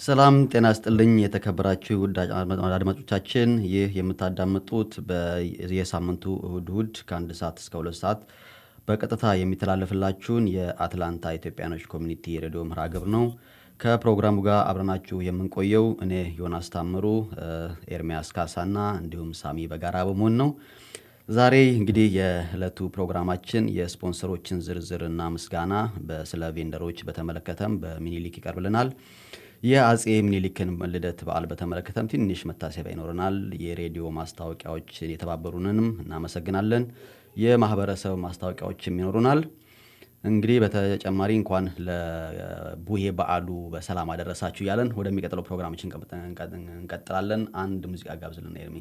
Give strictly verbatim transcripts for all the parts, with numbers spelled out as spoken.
ሰላም ጤና ይስጥልኝ የተከበራችሁ ውድ አድማጮቻችን ይህ የምታዳምጡት በየሳምንቱ እሁድ እሁድ ከአንድ ሰዓት እስከ ሁለት ሰዓት በቀጥታ የሚተላለፍላችሁን የአትላንታ ኢትዮጵያኖች ኮሚኒቲ ሬዲዮ መርሃ ግብር ነው። ከፕሮግራሙ ጋር አብረናችሁ የምንቆየው እኔ ዮናስ ታምሩ ኤርሚያስ ካሳና እንዲሁም ሳሚ በጋራ በመሆን ነው። ዛሬ እንግዲህ የዕለቱ ፕሮግራማችን የስፖንሰሮችን ዝርዝርና ምስጋና በስለ ቬንደሮች በተመለከተም በሚኒሊክ ይቀርብልናል። የአጼ ሚኒሊክን ልደት በዓል በተመለከተም ትንሽ መታሰቢያ ይኖርናል። የሬዲዮ ማስታወቂያዎች የተባበሩንንም እናመሰግናለን። የማህበረሰብ ማስታወቂያዎችም ይኖሩናል። እንግዲህ በተጨማሪ እንኳን ለቡሄ በዓሉ በሰላም አደረሳችሁ ያለን ወደሚቀጥለው ፕሮግራማችን እንቀጥላለን። አንድ ሙዚቃ ጋብዝልን ኤርሚ።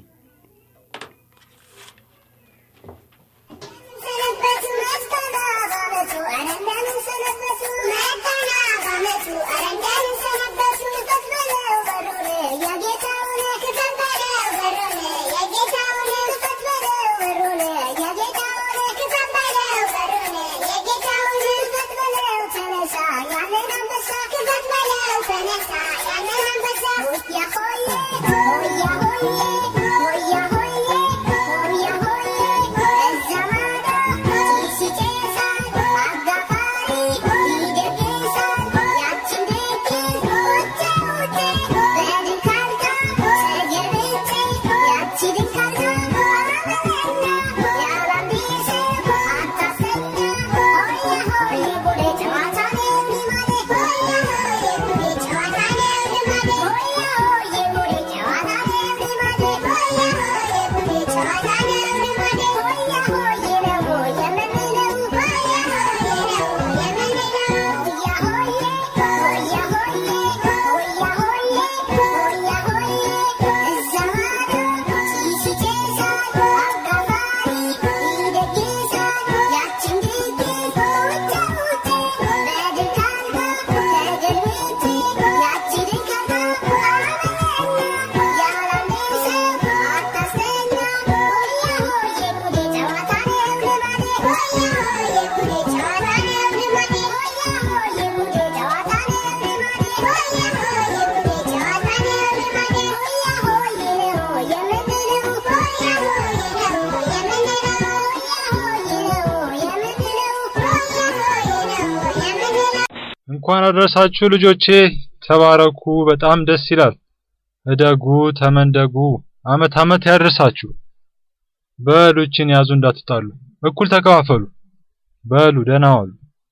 እንኳን አደረሳችሁ ልጆቼ ተባረኩ በጣም ደስ ይላል እደጉ ተመንደጉ አመት አመት ያደርሳችሁ በሉችን ያዙ እንዳትጣሉ እኩል ተከፋፈሉ በሉ ደህና ዋሉ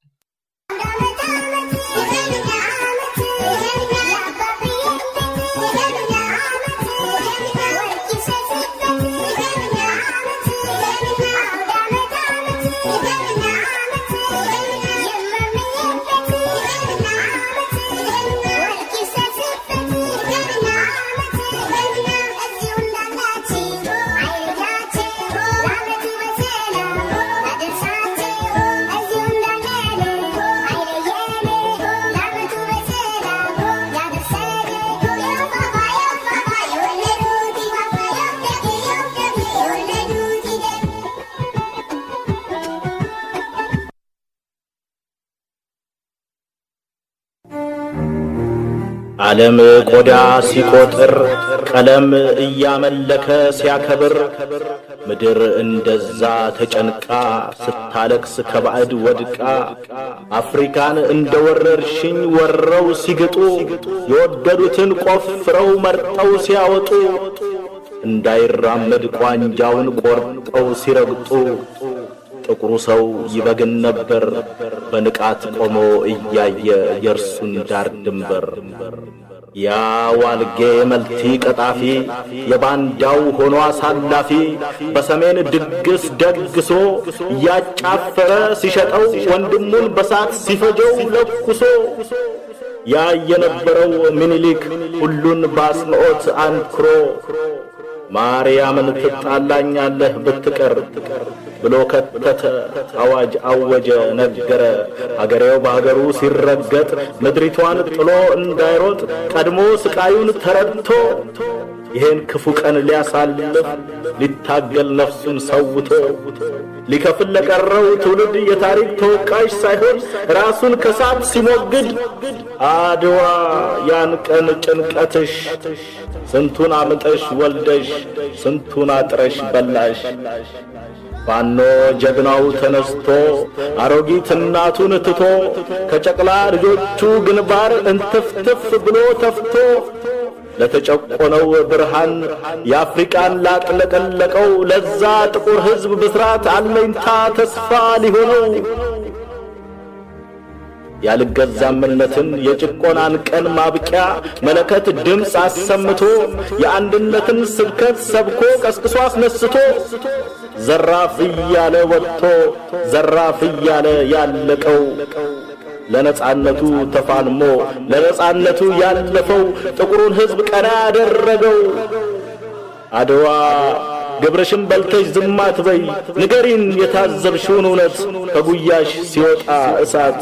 ዓለም ቆዳ ሲቆጥር ቀለም እያመለከ ሲያከብር ምድር እንደዛ ተጨንቃ ስታለቅስ ከባዕድ ወድቃ አፍሪካን እንደወረርሽኝ ወረው ሲግጡ የወደዱትን ቆፍረው መርጠው ሲያወጡ እንዳይራመድ ቋንጃውን ቆርጠው ሲረግጡ ጥቁሩ ሰው ይበግን ነበር በንቃት ቆሞ እያየ የርሱን ዳር ድንበር ያ ዋልጌ መልቲ ቀጣፊ የባንዳው ሆኖ አሳላፊ በሰሜን ድግስ ደግሶ ያጫፈረ ሲሸጠው ወንድሙን በሳት ሲፈጀው ለኩሶ ያ የነበረው ሚኒሊክ ሁሉን ባስመኦት አንክሮ ማርያምን ትጣላኛለህ ብትቀር ብሎ ከተተ አዋጅ አወጀ ነገረ አገሬው ባገሩ ሲረገጥ ምድሪቷን ጥሎ እንዳይሮጥ ቀድሞ ስቃዩን ተረድቶ ይሄን ክፉ ቀን ሊያሳልፍ ሊታገል ነፍሱን ሰውቶ ሊከፍል ለቀረው ትውልድ የታሪክ ተወቃሽ ሳይሆን ራሱን ከሳት ሲሞግድ አድዋ ያን ቀን ጭንቀትሽ ስንቱን አምጠሽ ወልደሽ ስንቱን አጥረሽ በላሽ ባኖ ጀግናው ተነስቶ አሮጊት እናቱን ትቶ ከጨቅላ ልጆቹ ግንባር እንትፍትፍ ብሎ ተፍቶ ለተጨቆነው ብርሃን የአፍሪካን ላጥለቀለቀው ለዛ ጥቁር ሕዝብ ብስራት አለኝታ ተስፋ ሊሆነው ያልገዛምነትን የጭቆናን ቀን ማብቂያ መለከት ድምጽ አሰምቶ የአንድነትን ስብከት ሰብኮ ቀስቅሶ አስነስቶ ዘራፍ ያለ ወጥቶ ዘራፍ ያለ ያለቀው ለነጻነቱ ተፋልሞ ለነጻነቱ ያለፈው ጥቁሩን ሕዝብ ቀና ያደረገው አድዋ ግብርሽን በልተሽ ዝም አትበይ ንገሪን የታዘብሽውን እውነት ከጉያሽ ሲወጣ እሳት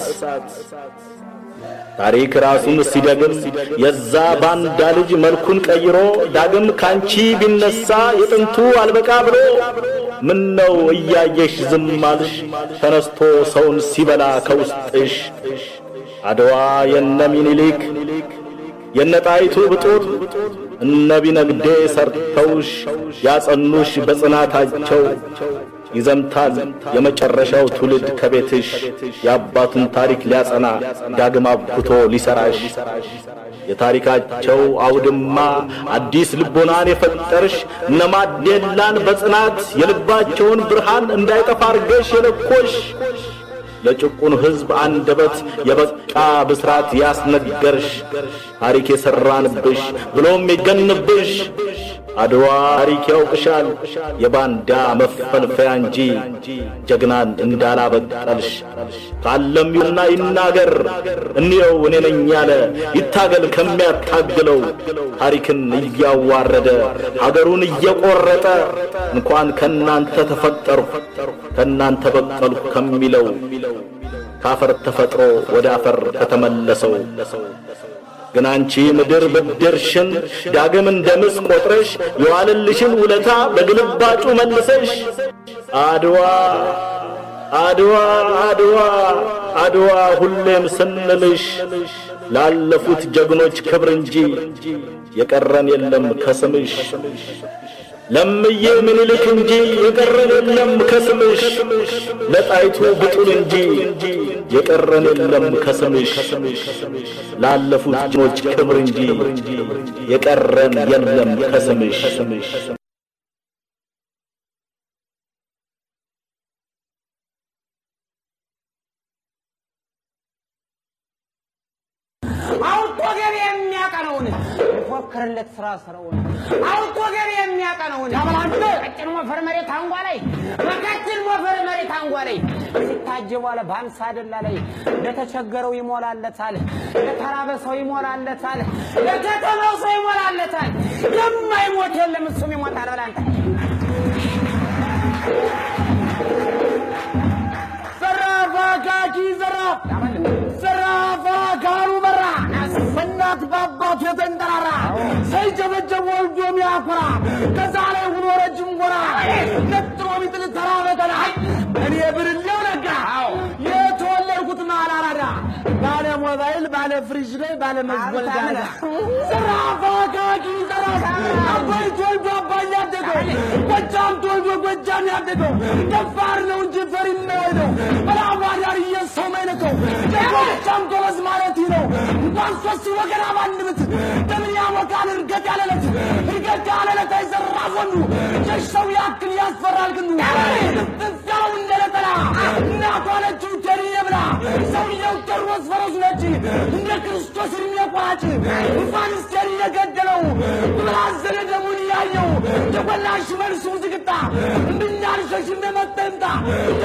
ታሪክ ራሱን ሲደግም የዛ ባንዳ ልጅ መልኩን ቀይሮ ዳግም ካንቺ ቢነሳ የጥንቱ አልበቃ ብሎ ምን ነው እያየሽ ዝም አልሽ ተነስቶ ሰውን ሲበላ ከውስጥሽ አድዋ የነ ሚኒሊክ የነ ጣይቱ ብጡል እነ ቢነግዴ ሰርተውሽ ያጸኑሽ በጽናታቸው ይዘምታል የመጨረሻው ትውልድ ከቤትሽ ያባቱን ታሪክ ሊያጸና ዳግም አብኩቶ ሊሰራሽ የታሪካቸው አውድማ አዲስ ልቦናን የፈጠርሽ እነማዴላን በጽናት የልባቸውን ብርሃን እንዳይጠፋ አርገሽ የለኮሽ ለጭቁን ሕዝብ አንደበት የበቃ ብስራት ያስነገርሽ ታሪክ የሰራንብሽ ብሎም ይገንብሽ አድዋ ታሪክ ያውቅሻል የባንዳ መፈልፈያ እንጂ ጀግናን እንዳላበቀልሽ ካለምዩና ይናገር እንየው እኔ ነኝ ያለ ይታገል ከሚያታግለው ታሪክን እያዋረደ ሀገሩን እየቆረጠ እንኳን ከናንተ ተፈጠርኩ ከናንተ በቀልኩ ከሚለው ካፈር ተፈጥሮ ወደ አፈር ከተመለሰው ግን አንቺ ምድር ብድርሽን ዳግም እንደምስ ቆጥረሽ የዋለልሽን ውለታ በግልባጩ መልሰሽ አድዋ አድዋ አድዋ አድዋ ሁሌም ስንልሽ ላለፉት ጀግኖች ክብር እንጂ የቀረን የለም ከስምሽ ለምዬ ምኒልክ እንጂ የቀረን የለም ከስምሽ ለጣይቱ ብጡል እንጂ የቀረን የለም ከስምሽ ላለፉት ጀግኖች ክብር እንጂ የቀረን የለም ከስምሽ አውቶገር የሚያቀነውን ፎክርለት ስራ ስራውን አውቶገር የሚያቀነውን አብራንተ ቀጭን ወፈር መሬት አንጓ ላይ መቀጭን ወፈር መሬት አንጓ ላይ ሲታጀው አለ በአምሳ ደላ ላይ ለተቸገረው ይሞላለታል ለተራበ ሰው ይሞላለታል ለተጠማው ሰው ይሞላለታል የማይሞት የለም እሱም ይሞታል ብላንተ ዘራፋ ጋጂ ዘራፍ ዘራፋ ጋሩ በራ እናት ባባቱ የተንጠራራ ሳይጀበጀብ ወልዶ የሚያኮራ ከዛ ላይ ሆኖ ረጅም ጎራ ነጥሮ ቢጥል ተራበተና እኔ ብርሌው ነጋ የተወለድኩት ማላራዳ ባለ ሞባይል ባለ ፍሪጅ ላይ ባለ መዝወል ጋር ዘራፋ ጋጂ ዘራፍ አባይ ተወልዶ አባይ ያደገው ጎጃም ተወልዶ ጎጃም ያደገው ደፋር ነው እንጂ ፈሪ ነው በላዋዳር የሰው ማይነከው ጎጃም ጎበዝ ማለት ነው እንኳን ሶስት ወገና ባንድምት ደምን ያወቃል እርገት ያለለት እርገት ያለለት አይዘራወኑ ጀሽው ያክል ያስፈራል ግን ተዛው እንደለጠላ እናቷለች ተሪየብላ ሰው የውተሮስ ፈረስ ነች እንደ ክርስቶስ የሚያቋጭ እንኳን እስከሪ የገደለው ብላዘለ ደሙን ያየው ተቆላሽ መልሱ ዝግታ እንድኛልሽ እንደመጠንታ እንደመጣው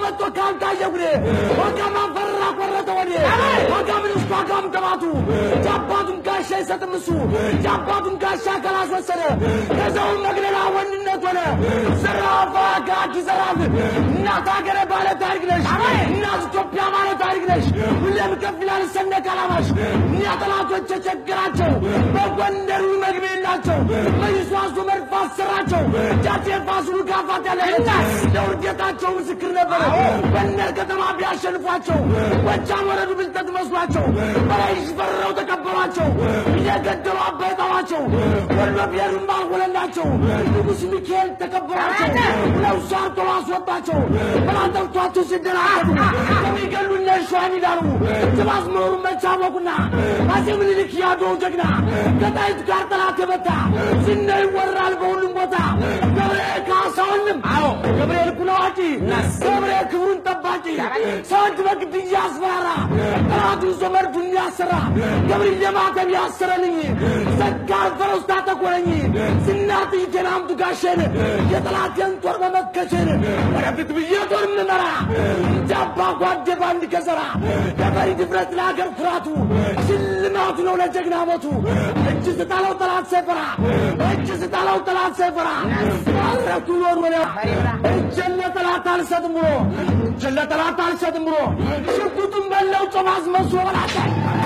መጥቶ ካንታየጉኔ ወጋማ ፈራ ቆረጠ ወዴ ወጋምን ስቋጋም ተባቱ ጃባቱን ጋሻ ይሰጥምሱ ጃባቱን ጋሻ ከላስ ወሰደ ከዛው መግለላ ወንድነት ሆነ ዘራፋ ጋቂ ዘራፍ እናት ሀገር ባለ ታሪክ ነሽ እናት ኢትዮጵያ ማለት ታሪክ ነሽ ሁሌም ከፍላል ሰንደቅ ዓላማሽ እኛ ጠላቶች ቸገራቸው በጎንደሩ መግቢላቸው መይሷሱ መርፋት ሰራቸው ጃቴ ፋሱሉ ጋፋት ያለና ለውርደታቸው ምስክር ነበር በእነር ከተማ ቢያሸንፏቸው ወጃም ወረዱ ብልጠት መስሏቸው በላይሽ ፈረው ተቀበሏቸው እየገደሉ አበጣዋቸው ወሎ ቢያሩም ባልሆነላቸው ንጉስ ሚካኤል ተቀበሏቸው ለውሳር ቶሎ አስወጣቸው በላተርቷቸው ሲደራሉ ከሚገሉ ለሽዋን ይላሉ ተባዝመሩ መቻወቁና አጼ ምኒልክ ያዶው ጀግና ከጣይቱ ጋር ጠላት የመታ ዝናይ ወራል በሁሉም ቦታ ገብርኤል ካሳውንም አዎ ገብርኤል ኩላዋቂ ገብርኤል ክብሩን ጠባቂ ሰንት በግድ ያስፈራራ ጠላቱን ዘመርቱን ያሰራ ገብርኤል የማተም ያሰረልኝ ዘጋር ፈረስታ ተቆረኝ ዝናት ይተናምቱ ጋሸን የጠላትን ጦር በመከቸን ወረብት ብየቶር ምመራ ጃባ ጓደ ባንድ ከዘራ ለበሪ ድፍረት ለሀገር ኩራቱ ሽልማቱ ነው ለጀግና ሞቱ እጅ ስጣለው ጠላት ሰፈራ እጅ ስጣለው ጠላት ሰፈራ አረቱ ኖር ወለ እጅ ለጠላት አልሰጥም ብሎ እጅ ለጠላት አልሰጥም ብሎ ሽጉጡን በለው ጨማዝ መስሎ ወላታ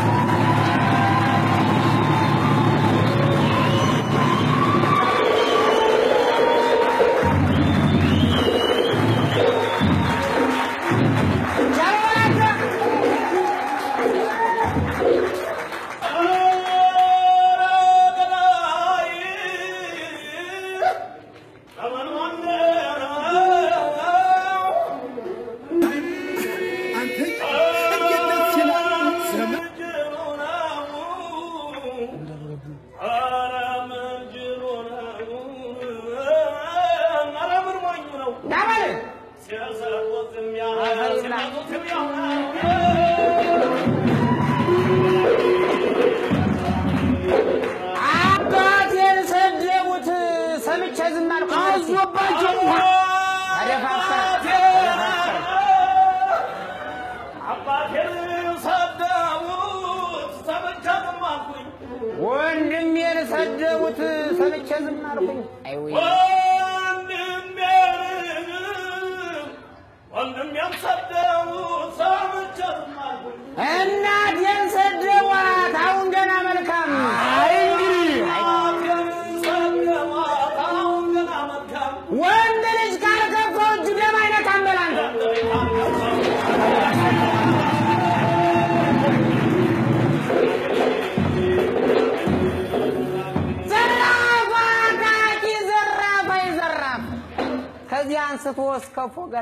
ወስከፎ ገራ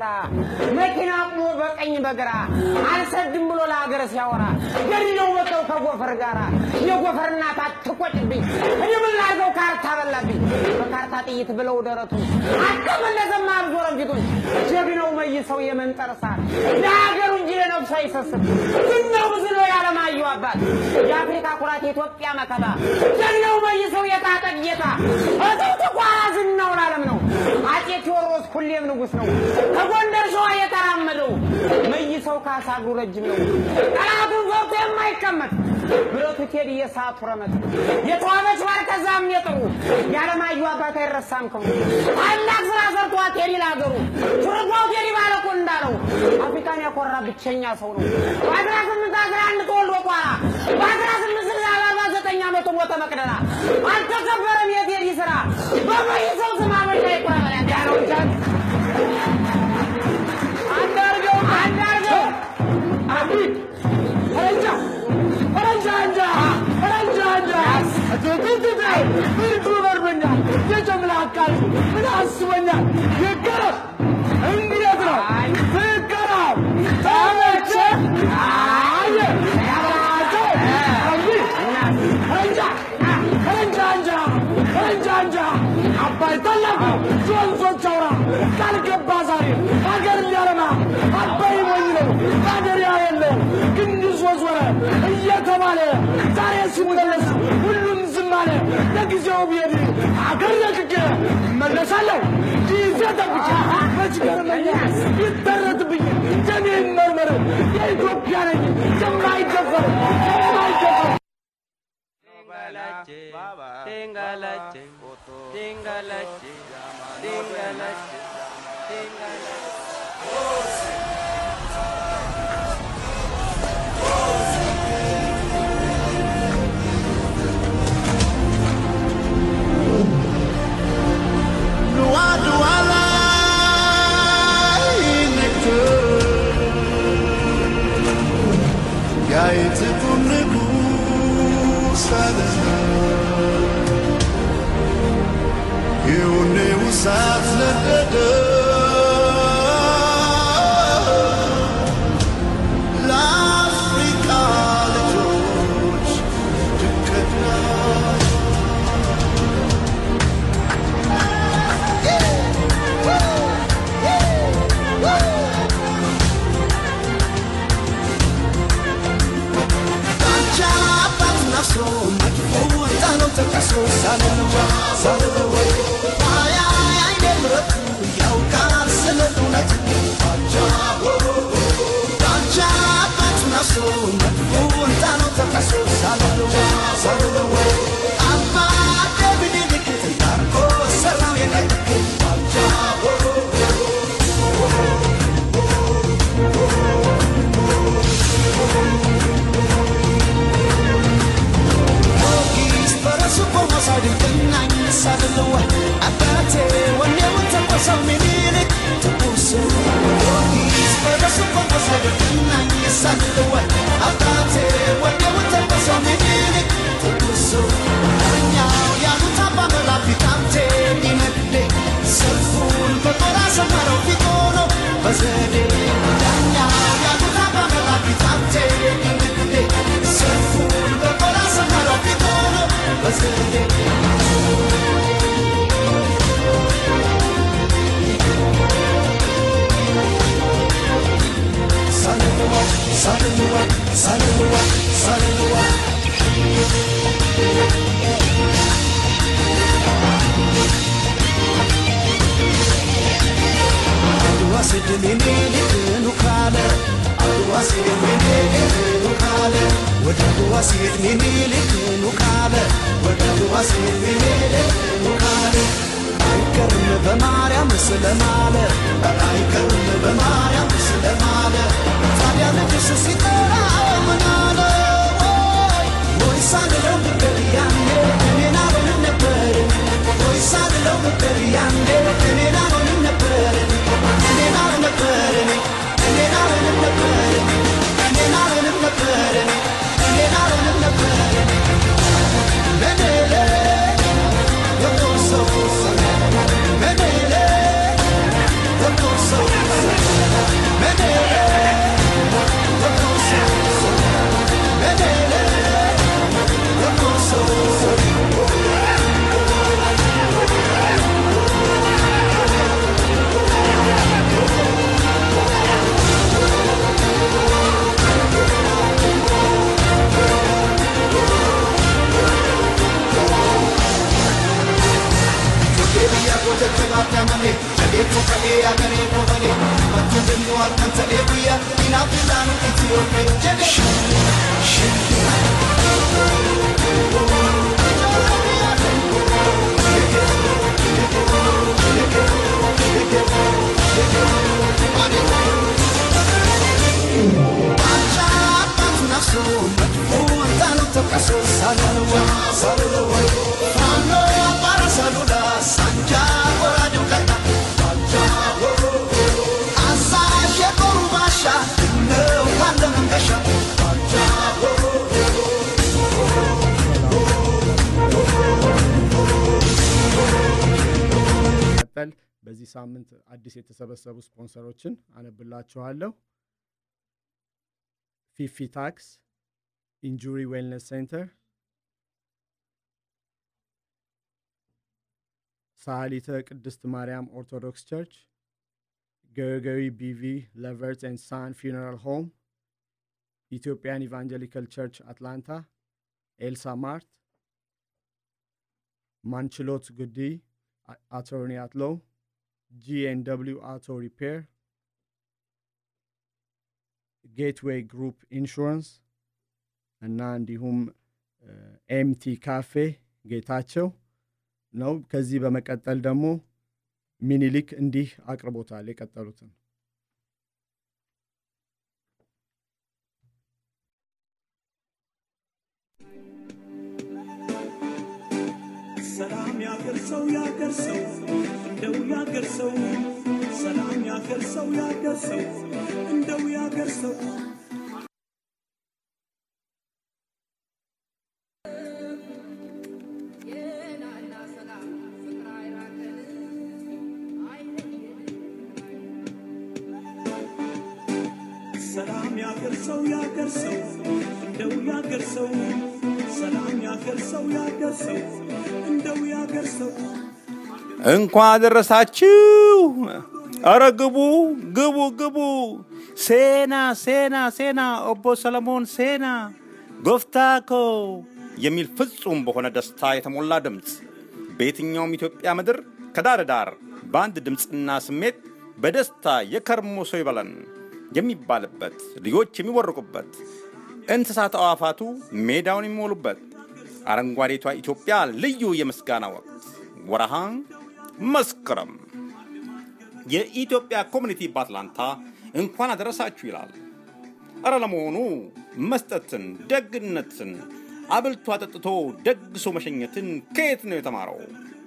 መኪና ቆሞ በቀኝ በግራ አልሰድም ብሎ ለሀገር ሲያወራ ገሪው ወጣው ከጎፈር ጋራ የጎፈርና ታጥቆጭብኝ እኔ ምን ላርገው ካርታ በላብኝ በካርታ ጥይት ብለው ደረቱ አከመለዘማ አልዞረም ፊቱን ጀግናው መይሰው የመንጠርሳት ለሀገሩ እንጂ ለነፍሱ አይሰስት ዝናው ብዙ ያለማዩ አባት የአፍሪካ ኩራት የኢትዮጵያ መከታ ጀግናው መይሰው የታጠቅ ጌታ እዛው ተቋራ ዝናው ለዓለም ነው አጤ ቴዎድሮስ ሁሌም ንጉስ ነው ከጎንደር ሸዋ የተራመደው መይሰው ካሳጉ ረጅም ነው ጠላቱን ዘውቶ የማይቀመጥ ብረቱ ቴዲ የሳቱ ረመት የተዋበች ባር ከዛም የጥሩ ያለማዩ አባት አይረሳም ክብሩ ታላቅ ስራ ሰርቷል ቴዲ ለሀገሩ ቱርጓው ቴዲ ባለቆ እንዳለው አፍሪካን ያኮራ ብቸኛ ሰው ነው በአስራ ስምንት አስራ አንድ ተወልዶ ቋራ በአስራ ስምንት ስልሳ አርባ ዘጠኝ ዓመቱ ሞተ መቅደላ አልተከበረም የቴዲ ስራ በመይሰው ስም አበሻ ይቆራል ያለው ጃን አንዳርገው አንዳርገው አቢ ፈረንጃ ፈረንጃ አንጃ ፈረንጃ አንጃ አትትትት ብርዱ በርበኛ የጀምላ አቃል ምን አስበኛል ይገረም እንዴት ነው ፍቅራው ታመቸ አየ ያባቶ አቢ ፈረንጃ ፈረንጃ አንጃ ፈረንጃ አንጃ አባይ ታላቁ ዞንዞች አውራ ቃል ገባ ዛሬ ሀገር ሊያለማ አባይ ሞኝ ነው ሀገር ያለው ግንዝ ወዝወረ እየተባለ ዛሬ ሲመለስ ሁሉም ዝም አለ ለጊዜው ቢሄድ ሀገር ለቅቄ መለሳለሁ ጊዜ ጠብቄ መች ገርመኛ ይተረትብኝ Dingalache, dingalache, dingalache, dingalache. በዚህ ሳምንት አዲስ የተሰበሰቡ ስፖንሰሮችን አነብላችኋለሁ። ፊፊ ታክስ፣ ኢንጁሪ ዌልነስ ሴንተር፣ ሳሊተ ቅድስት ማርያም ኦርቶዶክስ ቸርች፣ ገርገሪ ቢቪ ለቨርት ኤንድ ሳን ፊውነራል ሆም፣ ኢትዮጵያን ኢቫንጀሊካል ቸርች አትላንታ፣ ኤልሳ ማርት፣ ማንችሎት ጉዲ አቶርኒ አትሎ፣ G and W Auto Repair, Gateway Group Insurance, እና እንዲሁም ኤምቲ ካፌ ጌታቸው ነው። ከዚህ በመቀጠል ደግሞ ሚኒሊክ እንዲህ አቅርቦታል የቀጠሉትን ሰላም ያገርሰው ያገርሰው እንደው ያገርሰው ሰላም ያገርሰው ያገርሰው እንደው ያገርሰው ሰላም ያገርሰው ያገርሰው እንደው ያገርሰው ሰላም ያገርሰው ያገርሰው እንደው ያገርሰው እንኳን አደረሳችሁ ኧረ ግቡ ግቡ ግቡ ሴና ሴና ሴና ኦቦ ሰለሞን ሴና ጎፍታኮ የሚል ፍጹም በሆነ ደስታ የተሞላ ድምጽ በየትኛውም ኢትዮጵያ ምድር ከዳር ዳር በአንድ ድምጽና ስሜት በደስታ የከርሞ ሰው ይበለን የሚባልበት ልጆች የሚወርቁበት እንስሳት አዋፋቱ ሜዳውን የሚሞሉበት አረንጓዴቷ ኢትዮጵያ ልዩ የምስጋና ወቅት ወርሃ መስከረም የኢትዮጵያ ኮሚኒቲ በአትላንታ እንኳን አደረሳችሁ ይላል። አረ ለመሆኑ መስጠትን ደግነትን አብልቶ አጠጥቶ ደግሶ መሸኘትን ከየት ነው የተማረው?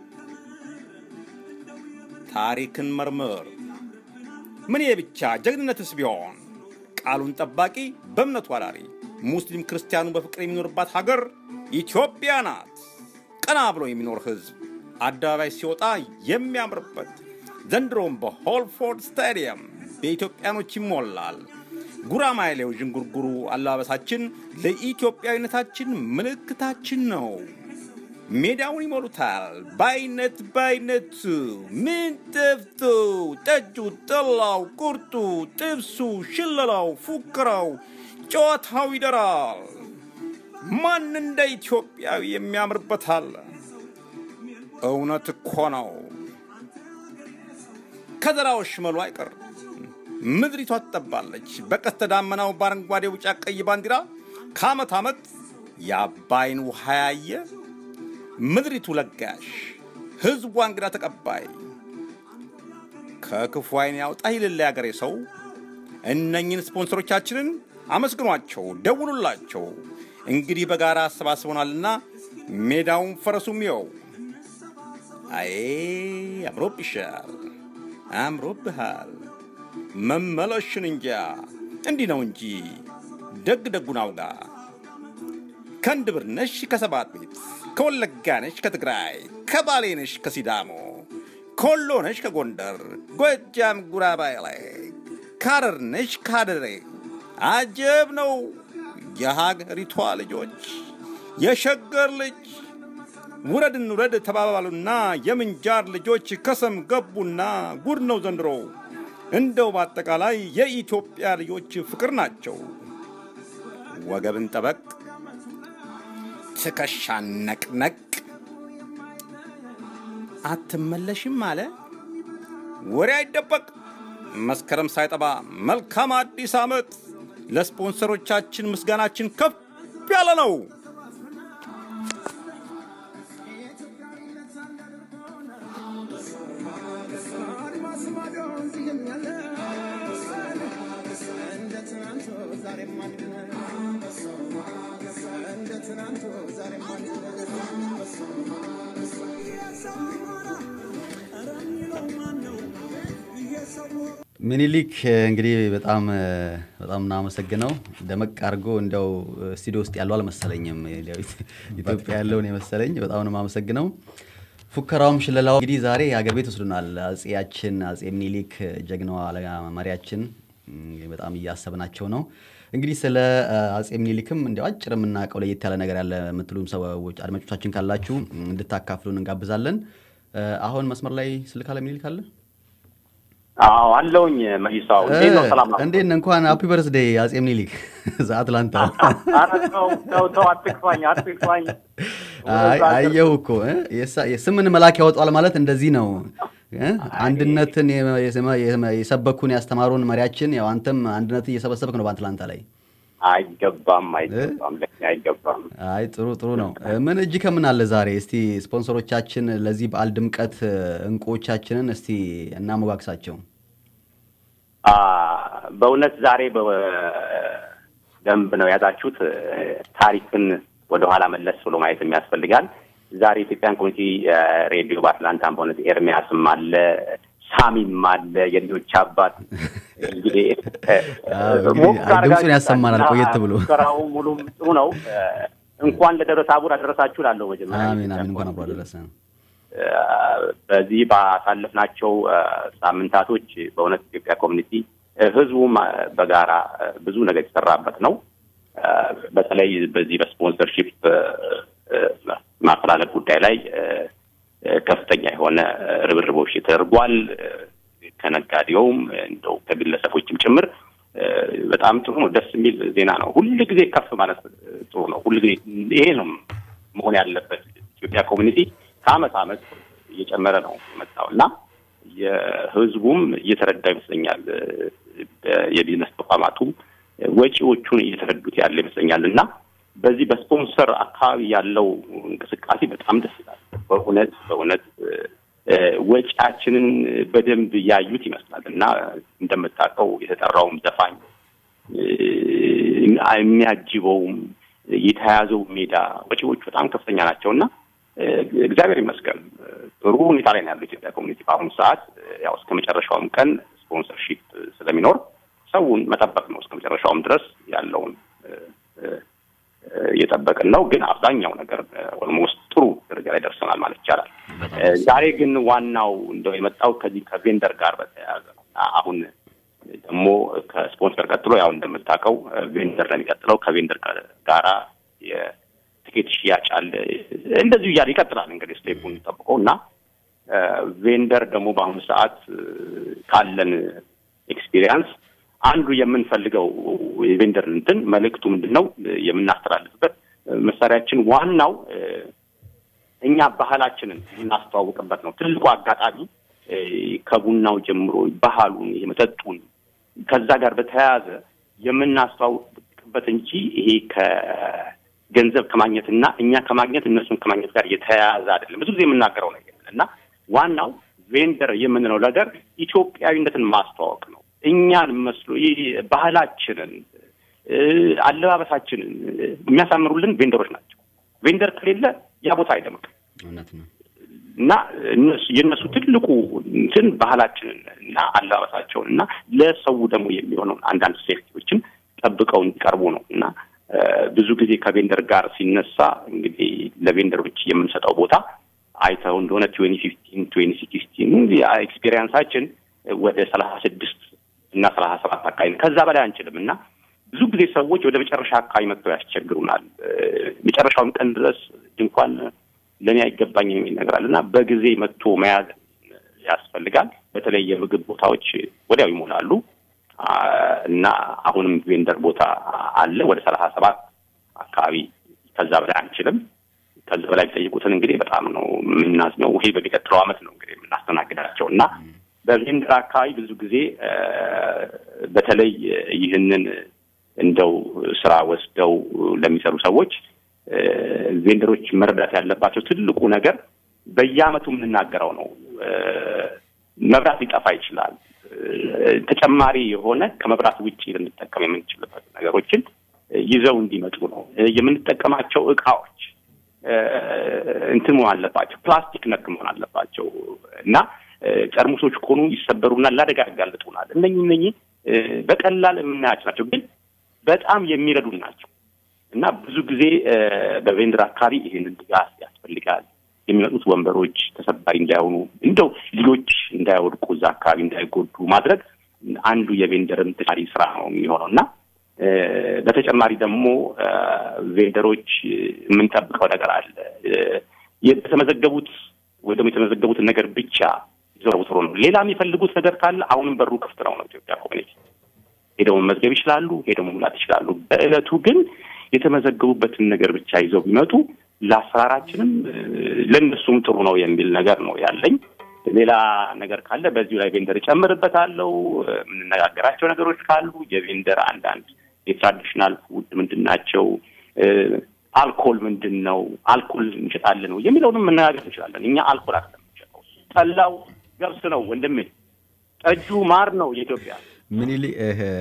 ታሪክን መርምር። ምን የብቻ ጀግንነትስ ቢሆን ቃሉን ጠባቂ በእምነቱ አዳሪ ሙስሊም ክርስቲያኑ በፍቅር የሚኖርባት ሀገር ኢትዮጵያ ናት። ቀና ብሎ የሚኖር ህዝብ አደባባይ ሲወጣ የሚያምርበት ዘንድሮም በሆልፎርድ ስታዲየም በኢትዮጵያኖች ይሞላል። ጉራማይሌው ዥንጉርጉሩ አለባበሳችን ለኢትዮጵያዊነታችን ምልክታችን ነው። ሜዳውን ይሞሉታል ባይነት ባይነት ምን ተፍቶ ጠጁ ጠላው ቁርጡ ጥብሱ ሽለላው ፉክራው ጨዋታው ይደራል። ማን እንደ ኢትዮጵያዊ የሚያምርበታል? እውነት እኮ ነው። ከዘራው ሽመሉ አይቀር ምድሪቷ ትጠባለች በቀስተ ዳመናው በአረንጓዴ ቢጫ ቀይ ባንዲራ ከዓመት ዓመት የአባይን ውሃ ያየ ምድሪቱ ለጋሽ ህዝቡ እንግዳ ተቀባይ ከክፉ አይን ያውጣ ይልል ያገሬ ሰው። እነኝን ስፖንሰሮቻችንን አመስግኗቸው ደውሉላቸው። እንግዲህ በጋራ አሰባስበናልና ሜዳውን ፈረሱም ይው አይ አምሮብሻል አምሮብሃል መመለሽን እንጃ እንዲህ ነው እንጂ ደግ ደጉን አውጋ ከንድብር ነሽ ከሰባት ቤት ከወለጋ ነሽ ከትግራይ ከባሌ ነሽ ከሲዳሞ ኮሎ ነሽ ከጎንደር ጎጃም ጉራባይሌ ካረር ነሽ ካደሬ አጀብ ነው የሀገሪቷ ልጆች የሸገር ልጅ ውረድን ውረድ ተባባሉና የምንጃር ልጆች ከሰም ገቡና ጉድ ነው ዘንድሮ። እንደው በአጠቃላይ የኢትዮጵያ ልጆች ፍቅር ናቸው። ወገብን ጠበቅ ትከሻን ነቅነቅ አትመለሽም አለ ወሬ አይደበቅ መስከረም ሳይጠባ መልካም አዲስ ዓመት። ለስፖንሰሮቻችን ምስጋናችን ከፍ ያለ ነው። ሚኒሊክ እንግዲህ በጣም በጣም እናመሰግነው። ደመቅ አርጎ እንደው ስቱዲዮ ውስጥ ያለው አልመሰለኝም ኢትዮጵያ ያለውን የመሰለኝ በጣም ነው ማመሰግነው። ፉከራውም ሽለላው እንግዲህ ዛሬ ያገር ቤት ወስዶናል። አጼያችን አጼ ሚኒሊክ ጀግናው መሪያችን በጣም እያሰብናቸው ነው። እንግዲህ ስለ አጼ ሚኒሊክም እንደው አጭር የምናቀው ለየት ያለ ነገር ያለ የምትሉም ሰዎች አድማጮቻችን ካላችሁ እንድታካፍሉን እንጋብዛለን። አሁን መስመር ላይ ስልክ አለ ሚኒሊክ አለ? አዎ አለውኝ መይሳው እንዴት ነው? ሰላም ነው? እንዴት ነህ? እንኳን ሃፒ በርዝዴይ አጼ ሚኒሊክ አትላንታ። አራተው ተው ተው አትክፋኝ አትክፋኝ። አይ አየሁ እኮ የስምን መላክ ያወጣል ማለት እንደዚህ ነው። አንድነትን የሰበኩን ያስተማሩን መሪያችን ያው አንተም አንድነትን እየሰበሰብክ ነው በአትላንታ ላይ። አይገባም አይገባም ለኛ አይገባም አይ ጥሩ ጥሩ ነው ምን እጅ ከምን አለ ዛሬ እስቲ ስፖንሰሮቻችን ለዚህ በዓል ድምቀት እንቁዎቻችንን እስቲ እናመጓግሳቸው አ በእውነት ዛሬ በደንብ ነው ያዛችሁት ታሪክን ወደ ኋላ መለስ ብሎ ማየት የሚያስፈልጋል ዛሬ ኢትዮጵያን ኮሚኒቲ ሬዲዮ በአትላንታም በእውነት ኤርሚያስም አለ ሳሚም አለ የልጆች አባት እንግዲህ ድምፁን ያሰማናል ቆየት ብሎ ስራው ሙሉ ጥሩ ነው እንኳን ለደረሰ አቡር አደረሳችሁ ላለው መጀመሪያ አሜን አሜን እንኳን አብሮ አደረሰን በዚህ ባሳለፍናቸው ሳምንታቶች በእውነት ኢትዮጵያ ኮሚኒቲ ህዝቡም በጋራ ብዙ ነገር የተሰራበት ነው በተለይ በዚህ በስፖንሰርሺፕ ማፈላለግ ጉዳይ ላይ ከፍተኛ የሆነ ርብርቦች ተደርጓል ከነጋዴውም እንደው ከግለሰቦችም ጭምር በጣም ጥሩ ነው ደስ የሚል ዜና ነው ሁሉ ጊዜ ከፍ ማለት ጥሩ ነው ሁሉ ጊዜ ይሄ ነው መሆን ያለበት ኢትዮጵያ ኮሚኒቲ ከአመት አመት እየጨመረ ነው መጣውና የህዝቡም እየተረዳ ይመስለኛል የቢዝነስ ተቋማቱ ወጪዎቹን እየተረዱት ያለ ይመስለኛልና በዚህ በስፖንሰር አካባቢ ያለው እንቅስቃሴ በጣም ደስ ይላል በእውነት በእውነት ወጪያችንን በደንብ ያዩት ይመስላልና እንደምታውቀው የተጠራውም ዘፋኝ የሚያጅበው የተያዘው ሜዳ ወጪዎች በጣም ከፍተኛ ናቸውና እግዚአብሔር ይመስገን ጥሩ ሁኔታ ላይ ነው ያለው ኢትዮጵያ ኮሚኒቲ በአሁኑ ሰዓት ያው እስከ መጨረሻውም ቀን ስፖንሰርሺፕ ስለሚኖር ሰውን መጠበቅ ነው እስከ መጨረሻውም ድረስ ያለውን እየጠበቅን ነው ግን አብዛኛው ነገር ኦልሞስት ጥሩ ደረጃ ላይ ደርሰናል ማለት ይቻላል ዛሬ ግን ዋናው እንደው የመጣው ከዚህ ከቬንደር ጋር በተያያዘ ነው አሁን ደግሞ ከስፖንሰር ቀጥሎ ያው እንደምታውቀው ቬንደር ላይ የሚቀጥለው ከቬንደር ጋራ የቲኬት ሽያጭ አለ እንደዚህ ያለ ይቀጥላል እንግዲህ ስቴፑን ተጠብቆና ቬንደር ደግሞ በአሁኑ ሰዓት ካለን ኤክስፒሪየንስ አንዱ የምንፈልገው የቬንደር እንትን መልእክቱ ምንድነው የምናስተላልፍበት መሳሪያችን ዋናው እኛ ባህላችንን እናስተዋውቅበት ነው ትልቁ አጋጣሚ ከቡናው ጀምሮ ባህሉን የመጠጡን ከዛ ጋር በተያያዘ የምናስተዋውቅበት እንጂ ይሄ ከገንዘብ ከማግኘትና እኛ ከማግኘት እነሱን ከማግኘት ጋር የተያያዘ አይደለም ብዙ ጊዜ የምናገረው ነገር እና ዋናው ቬንደር የምንለው ነገር ኢትዮጵያዊነትን ማስተዋወቅ ነው እኛን መስሎ ባህላችንን አለባበሳችንን የሚያሳምሩልን ቬንደሮች ናቸው ቬንደር ከሌለ ያ ቦታ አይደምቅም እውነት ነው እና እነሱ የነሱ ትልቁ እንትን ባህላችንን እና አለባበሳቸውንና ለሰው ደግሞ የሚሆነው አንዳንድ ሴፍቲዎችን ጠብቀው እንዲቀርቡ ነው እና ብዙ ጊዜ ከቬንደር ጋር ሲነሳ እንግዲህ ለቬንደሮች የምንሰጠው ቦታ አይተው እንደሆነ twenty fifteen twenty sixteen ኤክስፒሪየንሳችን ወደ ሰላሳ ስድስት እና ሰላሳ ሰባት አካባቢ ከዛ በላይ አንችልምና ብዙ ጊዜ ሰዎች ወደ መጨረሻ አካባቢ መጥተው ያስቸግሩናል መጨረሻውን ቀን ድረስ እንኳን ለኔ አይገባኝም የሚል ነገር አለና በጊዜ መጥቶ መያዝ ያስፈልጋል በተለይ የምግብ ቦታዎች ወዲያው ይሞላሉ እና አሁንም ቬንደር ቦታ አለ ወደ ሰላሳ ሰባት አካባቢ ከዛ በላይ አንችልም ከዛ በላይ ጠይቁትን እንግዲህ በጣም ነው ምናዝነው ይሄ በሚቀጥለው አመት ነው እንግዲህ ምናስተናግዳቸውና በቬንደር አካባቢ ብዙ ጊዜ በተለይ ይህንን እንደው ስራ ወስደው ለሚሰሩ ሰዎች ቬንደሮች መረዳት ያለባቸው ትልቁ ነገር በየአመቱ ምንናገረው ነው መብራት ሊጠፋ ይችላል ተጨማሪ የሆነ ከመብራት ውጪ ልንጠቀም የምንችልበት ነገሮችን ይዘው እንዲመጡ ነው የምንጠቀማቸው እቃዎች እንትን መሆን አለባቸው ፕላስቲክ ነክ መሆን አለባቸው እና ጠርሙሶች ኮኑ ይሰበሩና ለአደጋ ያጋልጡናል እነኚህ እነኚህ በቀላል የምናያቸው ናቸው ግን በጣም የሚረዱ ናቸው እና ብዙ ጊዜ በቬንደር አካባቢ ይሄንን ድጋፍ ያስፈልጋል የሚመጡት ወንበሮች ተሰባሪ እንዳይሆኑ እንደው ልጆች እንዳይወድቁ እዛ አካባቢ እንዳይጎዱ ማድረግ አንዱ የቬንደርም ተጨማሪ ስራ ነው የሚሆነውና በተጨማሪ ደግሞ ቬንደሮች የምንጠብቀው ነገር አለ የተመዘገቡት ወይ ደግሞ የተመዘገቡት ነገር ብቻ ይዘው ጥሩ ነው ሌላ የሚፈልጉት ነገር ካለ አሁንም በሩ ክፍት ነው ኢትዮጵያ ኮሚኒቲ ሄደው መዝገብ ይችላሉ ሄደው መሙላት ይችላሉ በእለቱ ግን የተመዘገቡበትን ነገር ብቻ ይዘው ቢመጡ ለአሰራራችንም ለነሱም ጥሩ ነው የሚል ነገር ነው ያለኝ ሌላ ነገር ካለ በዚሁ ላይ ቬንደር ጨምርበታለሁ ምንነጋገራቸው ነገሮች ካሉ የቬንደር አንዳንድ የትራዲሽናል ፉድ ምንድናቸው አልኮል ምንድነው አልኮል እንሸጣለን ነው የሚለውንም መናገር እንችላለን እኛ አልኮል አይደለም እንሸጣው ጠላው ገብስ ነው ወንድሜ ጠጁ ማር ነው የኢትዮጵያ ምን ይል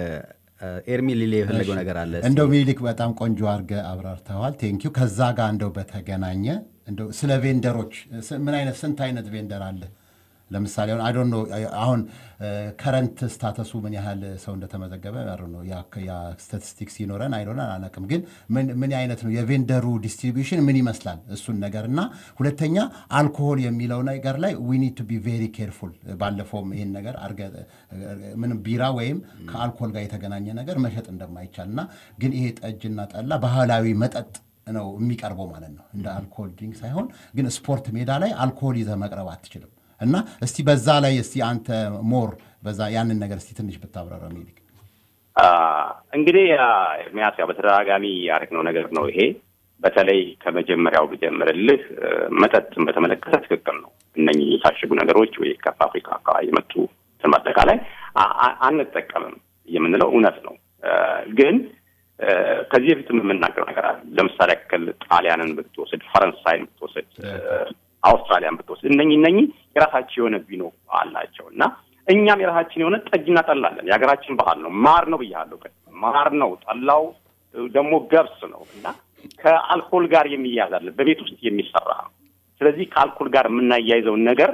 ኤርሚ ሊሊ የፈለገው ነገር አለ እንደው ሚሊክ በጣም ቆንጆ አርገ አብራርተዋል ቴንኪው ከዛ ጋር እንደው በተገናኘ እንደው ስለ ቬንደሮች ምን አይነት ስንት አይነት ቬንደር አለ ለምሳሌ አሁን አይ ዶንት ኖ አሁን ከረንት ስታተሱ ምን ያህል ሰው እንደተመዘገበ አይ ዶንት ኖ ያ ያ ስታቲስቲክስ ይኖረን አይ ዶንት ኖ አናቀም ግን ምን ምን አይነት ነው የቬንደሩ ዲስትሪቢዩሽን ምን ይመስላል እሱን ነገርና ሁለተኛ አልኮሆል የሚለው ነገር ላይ we need to be very careful ባለፈውም ይሄን ነገር አርገ ምን ቢራ ወይም ከአልኮል ጋር የተገናኘ ነገር መሸጥ እንደማይቻልና ግን ይሄ ጠጅና ጠላ ባህላዊ መጠጥ ነው የሚቀርበው ማለት ነው እንደ አልኮል ድሪንክ ሳይሆን ግን ስፖርት ሜዳ ላይ አልኮል ይዘ መቅረብ አትችልም እና እስቲ በዛ ላይ እስቲ አንተ ሞር በዛ ያንን ነገር እስቲ ትንሽ ብታብራራ ሚሊክ አ እንግዲህ የሚያስያ በተደጋጋሚ ያረክነው ነገር ነው ይሄ በተለይ ከመጀመሪያው በጀመረልህ መጠጥን በተመለከተ ትክክል ነው እነኚህ የታሸጉ ነገሮች ወይ ከአፍሪካ አካባቢ የመጡ ተማጠቃላይ አንጠቀምም የምንለው እውነት ነው ግን ከዚህ በፊት የምናገረው ነገር አለ ለምሳሌ ከል ጣሊያንን ብትወስድ ፈረንሳይን ብትወስድ አውስትራሊያን ብትወስድ እነኚህ እነኚህ የራሳቸው የሆነ ቢኖ አላቸውና እኛም የራሳችን የሆነ ጠጅና ጠላለን የሀገራችን ባህል ነው ማር ነው ብያለሁ ማር ነው ጠላው ደግሞ ገብስ ነውና ከአልኮል ጋር የሚያያዛል በቤት ውስጥ የሚሰራ ስለዚህ ከአልኮል ጋር የምናያይዘው ነገር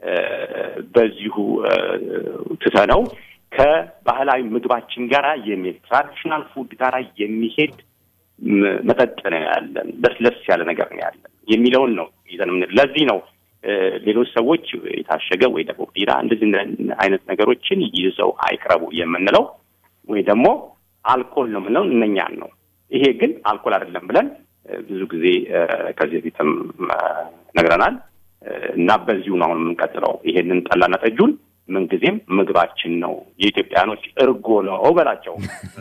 በዚሁ ተሰነው ከባህላዊ ምግባችን ጋር የሚሄድ ትራዲሽናል ፉድ ጋር የሚሄድ መጠጥ ነው ያለን በስለስ ያለ ነገር ነው ያለን የሚለውን ነው ይዘንም ለዚህ ነው ሌሎች ሰዎች የታሸገ ወይ ደግሞ ቢራ እንደዚህ አይነት ነገሮችን ይዘው አይቅረቡ የምንለው ወይ ደግሞ አልኮል ነው ምንለው እነኛን ነው ይሄ ግን አልኮል አይደለም ብለን ብዙ ጊዜ ከዚህ በፊትም ነግረናል እና በዚሁ ነው የምንቀጥለው ይሄንን ጠላና ጠጁን ምን ጊዜም ምግባችን ነው የኢትዮጵያኖች እርጎ ነው ወበላቸው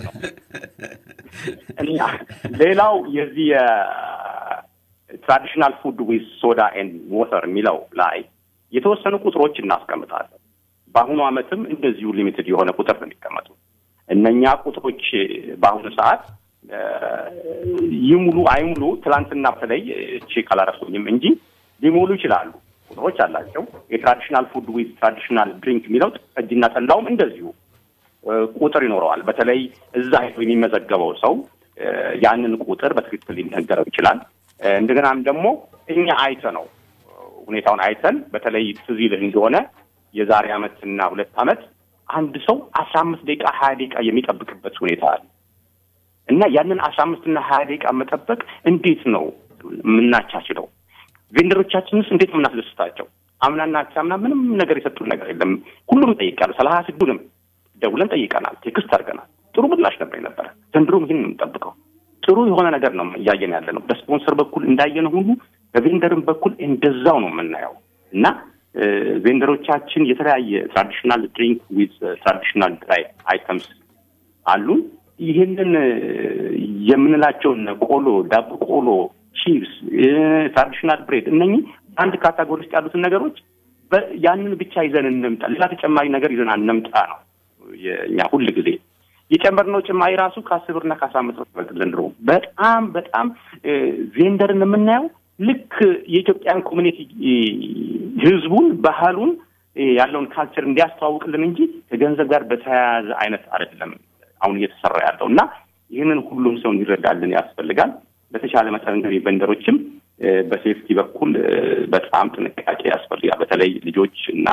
እና ሌላው የዚህ traditional food with soda and water የሚለው ላይ የተወሰኑ ቁጥሮች እናስቀምጣለን በአሁኑ አመትም እንደዚሁ ሊሚትድ የሆነ ቁጥር ነው የሚቀመጡት እነኛ ቁጥሮች በአሁኑ ሰዓት ይሙሉ አይሙሉ ትላንትና በተለይ ቼክ አላረፉኝም እንጂ ሊሞሉ ይችላሉ ቁጥሮች አላቸው የትራዲሽናል ፉድ ዊዝ ትራዲሽናል ድሪንክ የሚለው ጠጅና ጠላውም እንደዚሁ ቁጥር ይኖረዋል በተለይ እዛ ሄዶ የሚመዘገበው ሰው ያንን ቁጥር በትክክል ሊነገረው ይችላል እንደገናም ደግሞ እኛ አይተ ነው ሁኔታውን አይተን በተለይ ትዝይል እንደሆነ የዛሬ አመትና ሁለት አመት አንድ ሰው አስራ አምስት ደቂቃ ሀያ ደቂቃ የሚጠብቅበት ሁኔታ አለ እና ያንን አስራ አምስት እና ሀያ ደቂቃ መጠበቅ እንዴት ነው ምናቻችለው ቬንደሮቻችንስ እንዴት ምናስደስታቸው አምናና አቻምና ምንም ነገር የሰጡን ነገር የለም ሁሉም ጠይቀናል ሰላሳ ስድስቱንም ደውለን ጠይቀናል ቴክስት አድርገናል ጥሩ ምላሽ ነበር ነበር ዘንድሮም ይሄን እንጠብቀው ጥሩ የሆነ ነገር ነው ያየን ያለ ነው በስፖንሰር በኩል እንዳየነው ሁሉ በቬንደርም በኩል እንደዛው ነው የምናየው እና ቬንደሮቻችን የተለያየ ትራዲሽናል ድሪንክ ዊዝ ትራዲሽናል ድራይ አይተምስ አሉ ይሄንን የምንላቸው ቆሎ ዳቦ ቆሎ ቺፕስ ትራዲሽናል ብሬድ እነኚህ አንድ ካታጎሪ ውስጥ ያሉትን ነገሮች ያንን ብቻ ይዘን እንምጣ ሌላ ተጨማሪ ነገር ይዘን አንምጣ ነው የኛ ሁሉ ጊዜ የጨመርነው ጭማሪ ራሱ ከአስር ብርና ከአስራ አምስት ብር ዘንድሮ በጣም በጣም ቬንደርን የምናየው ልክ የኢትዮጵያን ኮሚኒቲ ህዝቡን ባህሉን ያለውን ካልቸር እንዲያስተዋውቅልን እንጂ ከገንዘብ ጋር በተያያዘ አይነት አይደለም አሁን እየተሰራ ያለውና ይሄንን ሁሉም ሰው እንዲረዳልን ያስፈልጋል በተቻለ መጠን እንግዲህ ቬንደሮችም በሴፍቲ በኩል በጣም ጥንቃቄ ያስፈልጋል በተለይ ልጆች እና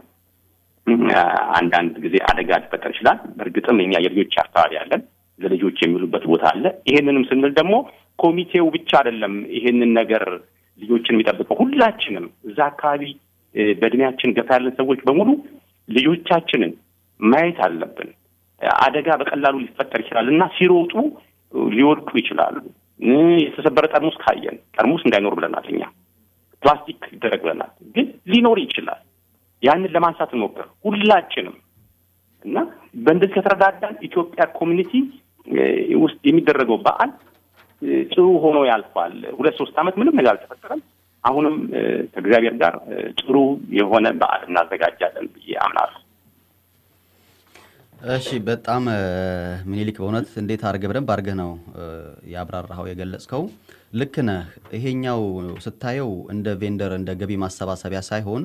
አንዳንድ ጊዜ አደጋ ሊፈጠር ይችላል በእርግጥም እኛ የልጆች አስተዋሪ ያለን ለልጆች የሚሉበት ቦታ አለ ይሄንንም ስንል ደግሞ ኮሚቴው ብቻ አይደለም ይሄንን ነገር ልጆችን የሚጠብቀው ሁላችንም እዛ አካባቢ በእድሜያችን ገፋ ያለን ሰዎች በሙሉ ልጆቻችንን ማየት አለብን አደጋ በቀላሉ ሊፈጠር ይችላልና ሲሮጡ ሊወድቁ ይችላሉ የተሰበረ ጠርሙስ ካየን ጠርሙስ እንዳይኖር ብለናል እኛ ፕላስቲክ ይደረግ ብለናል ግን ሊኖር ይችላል ያንን ለማንሳት እንሞክር ሁላችንም እና በእንደዚህ ከተረዳዳን ኢትዮጵያ ኮሚኒቲ ውስጥ የሚደረገው በዓል ጥሩ ሆኖ ያልፋል ሁለት ሶስት አመት ምንም ነገር አልተፈጠረም አሁንም ከእግዚአብሔር ጋር ጥሩ የሆነ በዓል እናዘጋጃለን ብዬ አምናለሁ እሺ በጣም ምኒልክ በእውነት እንዴት አርገህ በደንብ አርገህ ነው ያብራራው የገለጽከው ልክ ነህ ይሄኛው ስታየው እንደ ቬንደር እንደ ገቢ ማሰባሰቢያ ሳይሆን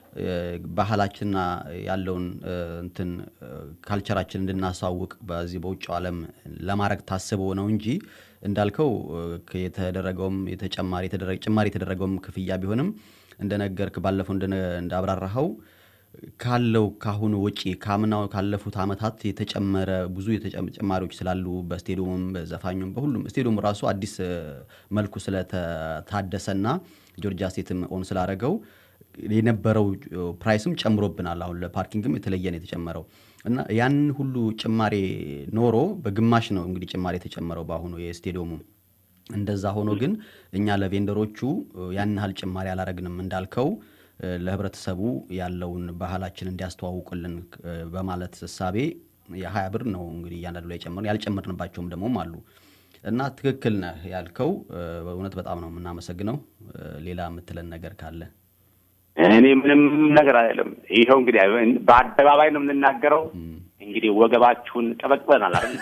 ባህላችንና ያለውን እንትን ካልቸራችን እንድናሳውቅ በዚህ በውጭው ዓለም ለማረግ ታስቦ ነው እንጂ እንዳልከው የተደረገውም የተጨማሪ የተደረገ ጭማሪ የተደረገውም ክፍያ ቢሆንም እንደነገርክ ባለፈው እንዳብራራው ካለው ካሁኑ ወጪ ካምናው ካለፉት አመታት የተጨመረ ብዙ የተጨማሪዎች ስላሉ በስቴዲየሙም በዘፋኙም በሁሉም ስቴዲየሙ ራሱ አዲስ መልኩ ስለተታደሰና ጆርጂያ ስቴትም ኦን ስላረገው የነበረው ፕራይስም ጨምሮብናል አሁን ለፓርኪንግም የተለየ ነው የተጨመረው እና ያን ሁሉ ጭማሪ ኖሮ በግማሽ ነው እንግዲህ ጭማሪ የተጨመረው ባሁኑ የስቴዲየሙ እንደዛ ሆኖ ግን እኛ ለቬንደሮቹ ያን ሀል ጭማሪ አላረግንም እንዳልከው ለህብረተሰቡ ያለውን ባህላችን እንዲያስተዋውቁልን በማለት ሐሳቤ የ20 ብር ነው እንግዲህ ያንዳንዱ ላይ ጨምረን ያልጨመርንባቸውም ደሞም አሉ እና ትክክል ነህ ያልከው በእውነት በጣም ነው እናመሰግነው ሌላ ምትለን ነገር ካለ እኔ ምንም ነገር አይደለም ይሄው እንግዲህ በአደባባይ ነው የምንናገረው እንግዲህ ወገባችሁን ጠበቅበናል አይደል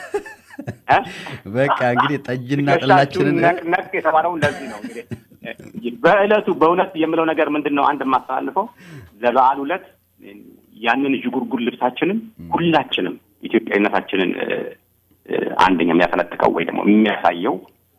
በቃ እንግዲህ ጠጅና ጥላችንን ነክ የተባለው እንደዚህ ነው እንግዲህ በእለቱ በእውነት የምለው ነገር ምንድነው አንድ ማስተላልፈው ለበዓሉ ዕለት ያንን ጅጉርጉር ልብሳችንን ሁላችንም ኢትዮጵያዊነታችንን አንደኛ የሚያፈነጥቀው ወይ ደግሞ የሚያሳየው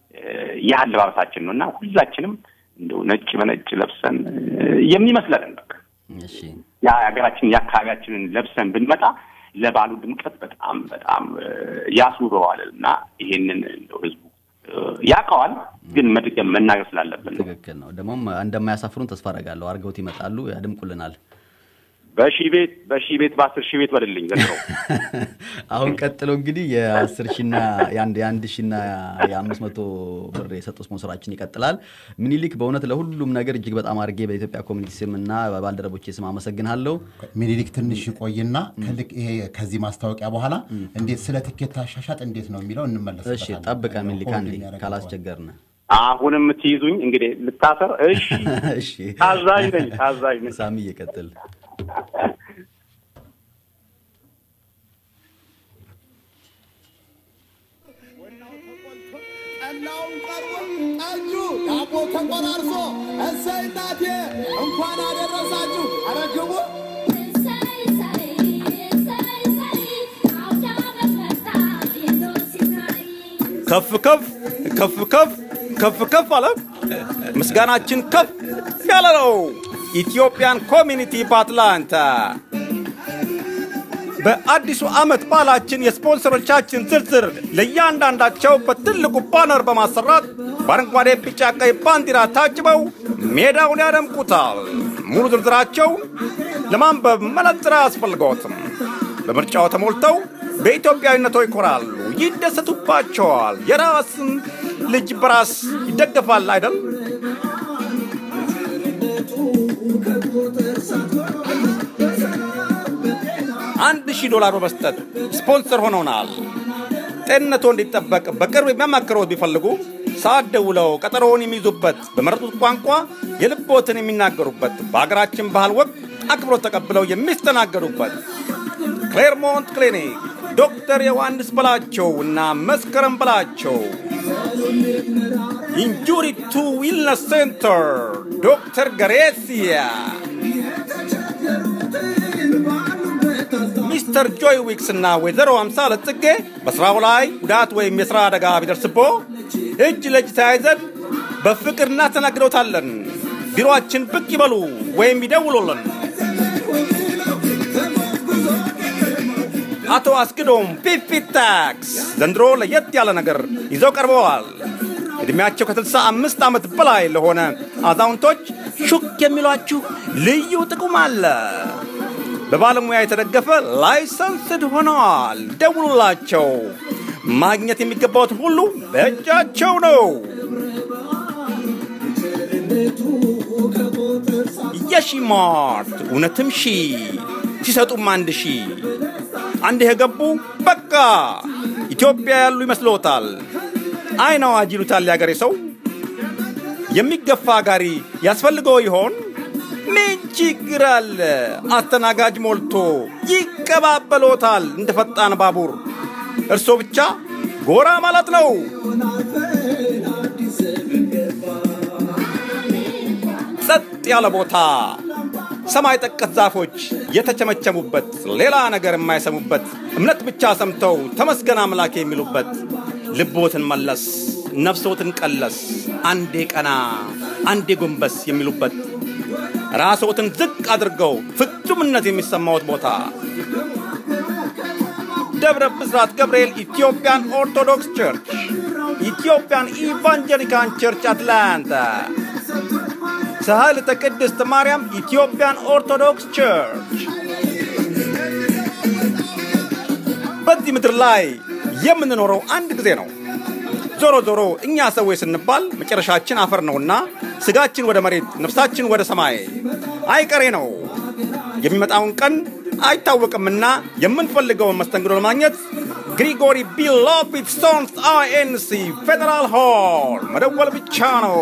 ያለባበሳችን ነውና ሁላችንም እንደው ነጭ በነጭ ለብሰን የሚመስለን በቃ እሺ ያ ሀገራችን ያካባቢያችንን ለብሰን ብንመጣ ለባሉ ድምቀት በጣም በጣም ያስውበዋልና ይሄንን እንደው ህዝቡ ያቀዋል ግን መድገም መናገር ስላለበት ትክክል ነው ደሞም እንደማያሳፍሩን ተስፋ አደርጋለሁ አርገውት ይመጣሉ ያድምቁልናል በሺ ቤት በሺ ቤት በ10 ሺህ ቤት ወደልኝ ዘንድሮ አሁን ቀጥሎ እንግዲህ የ10 ሺህና የ1 የ1 ሺህና የ500 ብር የሰጡ ስፖንሰራችን ይቀጥላል ምኒልክ በእውነት ለሁሉም ነገር እጅግ በጣም አርጌ በኢትዮጵያ ኮሚኒቲ ስምና በባልደረቦቼ ስም አመሰግናለሁ ምኒልክ ትንሽ ቆይና ከልክ ይሄ ከዚህ ማስታወቂያ በኋላ እንዴት ስለ ትኬት አሻሻጥ እንዴት ነው የሚለው እንመለስበታለን እሺ ጠብቀ ምኒልክ አንዴ ካላስቸገርነ አሁንም ትይዙኝ እንግዲህ ልታሰር እሺ እሺ ታዛዥ ነኝ ታዛዥ ነኝ ሳሚ ይቀጥል እናው ቀርቦ አጁ ዳቦ ተቆራርሶ እሰይ እናቴ እንኳን አደረሳችሁ አረግቡ ከፍ ከፍ ከፍ ከፍ ከፍ ከፍ አለ ምስጋናችን ከፍ ያለ ነው ኢትዮጵያን ኮሚኒቲ በአትላንታ በአዲሱ አመት ባላችን የስፖንሰሮቻችን ዝርዝር ለእያንዳንዳቸው በትልቁ ባነር በማሰራት በአረንጓዴ ቢጫ ቀይ ባንዲራ ታጅበው ሜዳውን ያደምቁታል ሙሉ ዝርዝራቸው ለማንበብ መነጽር አያስፈልገዎትም በምርጫው ተሞልተው በኢትዮጵያዊነቶ ይኮራሉ ይደሰቱባቸዋል የራስን ልጅ በራስ ይደገፋል አይደል አንድ ሺህ ዶላር በመስጠት ስፖንሰር ሆነውናል ጤንነቶ እንዲጠበቅ በቅርብ የሚያማክሩት ቢፈልጉ ሰዓት ደውለው ቀጠሮውን የሚይዙበት በመረጡት ቋንቋ የልቦትን የሚናገሩበት በአገራችን ባህል ወቅት አክብሮት ተቀብለው የሚስተናገዱበት ክሌርሞንት ክሊኒክ ዶክተር ዮሐንስ በላቸው እና መስከረም በላቸው ኢንጁሪ ቱ ዊልነስ ሴንተር ዶክተር ገሬሲያ ሚስተር ጆይ ዊክስ እና ወይዘሮ አምሳለ ጽጌ በስራው ላይ ጉዳት ወይም የሥራ አደጋ ቢደርስቦ እጅ ለእጅ ተያይዘን በፍቅር እናስተናግዶታለን ቢሮአችን ብቅ ይበሉ ወይም ይደውሉልን አቶ አስክዶም ፊፊ ታክስ ዘንድሮ ለየት ያለ ነገር ይዘው ቀርበዋል እድሜያቸው ከስልሳ አምስት ዓመት በላይ ለሆነ አዛውንቶች ሹክ የሚሏችሁ ልዩ ጥቅም አለ በባለሙያ የተደገፈ ላይሰንስድ ሆነዋል ደውሉላቸው ማግኘት የሚገባውት ሁሉ በእጃቸው ነው የሺማርት እውነትም ሺ ሲሰጡም አንድ ሺ አንድ የገቡ በቃ ኢትዮጵያ ያሉ ይመስሎታል አይናው አጅሉታል ያገሬ ሰው የሚገፋ ጋሪ ያስፈልገው ይሆን ምን ችግር አለ? አስተናጋጅ ሞልቶ ይቀባበሎታል እንደ ፈጣን ባቡር። እርሶ ብቻ ጎራ ማለት ነው። ጸጥ ያለ ቦታ፣ ሰማይ ጠቀስ ዛፎች የተቸመቸሙበት፣ ሌላ ነገር የማይሰሙበት፣ እምነት ብቻ ሰምተው ተመስገን አምላክ የሚሉበት፣ ልቦትን መለስ ነፍሶትን ቀለስ፣ አንዴ ቀና አንዴ ጎንበስ የሚሉበት፣ ራስዎትን ዝቅ አድርገው ፍጹምነት የሚሰማዎት ቦታ ደብረ ብስራት ገብርኤል ኢትዮጵያን ኦርቶዶክስ ቸርች፣ ኢትዮጵያን ኢቫንጀሊካን ቸርች አትላንታ፣ ሳህልተ ቅድስት ማርያም ኢትዮጵያን ኦርቶዶክስ ቸርች። በዚህ ምድር ላይ የምንኖረው አንድ ጊዜ ነው። ዞሮ ዞሮ እኛ ሰዎች ስንባል መጨረሻችን አፈር ነውና ስጋችን ወደ መሬት ነፍሳችን ወደ ሰማይ አይቀሬ ነው። የሚመጣውን ቀን አይታወቅምና የምንፈልገውን መስተንግዶ ለማግኘት ግሪጎሪ ቢሎቪት ሶንስ አይኤንሲ ፌደራል ሆል መደወል ብቻ ነው።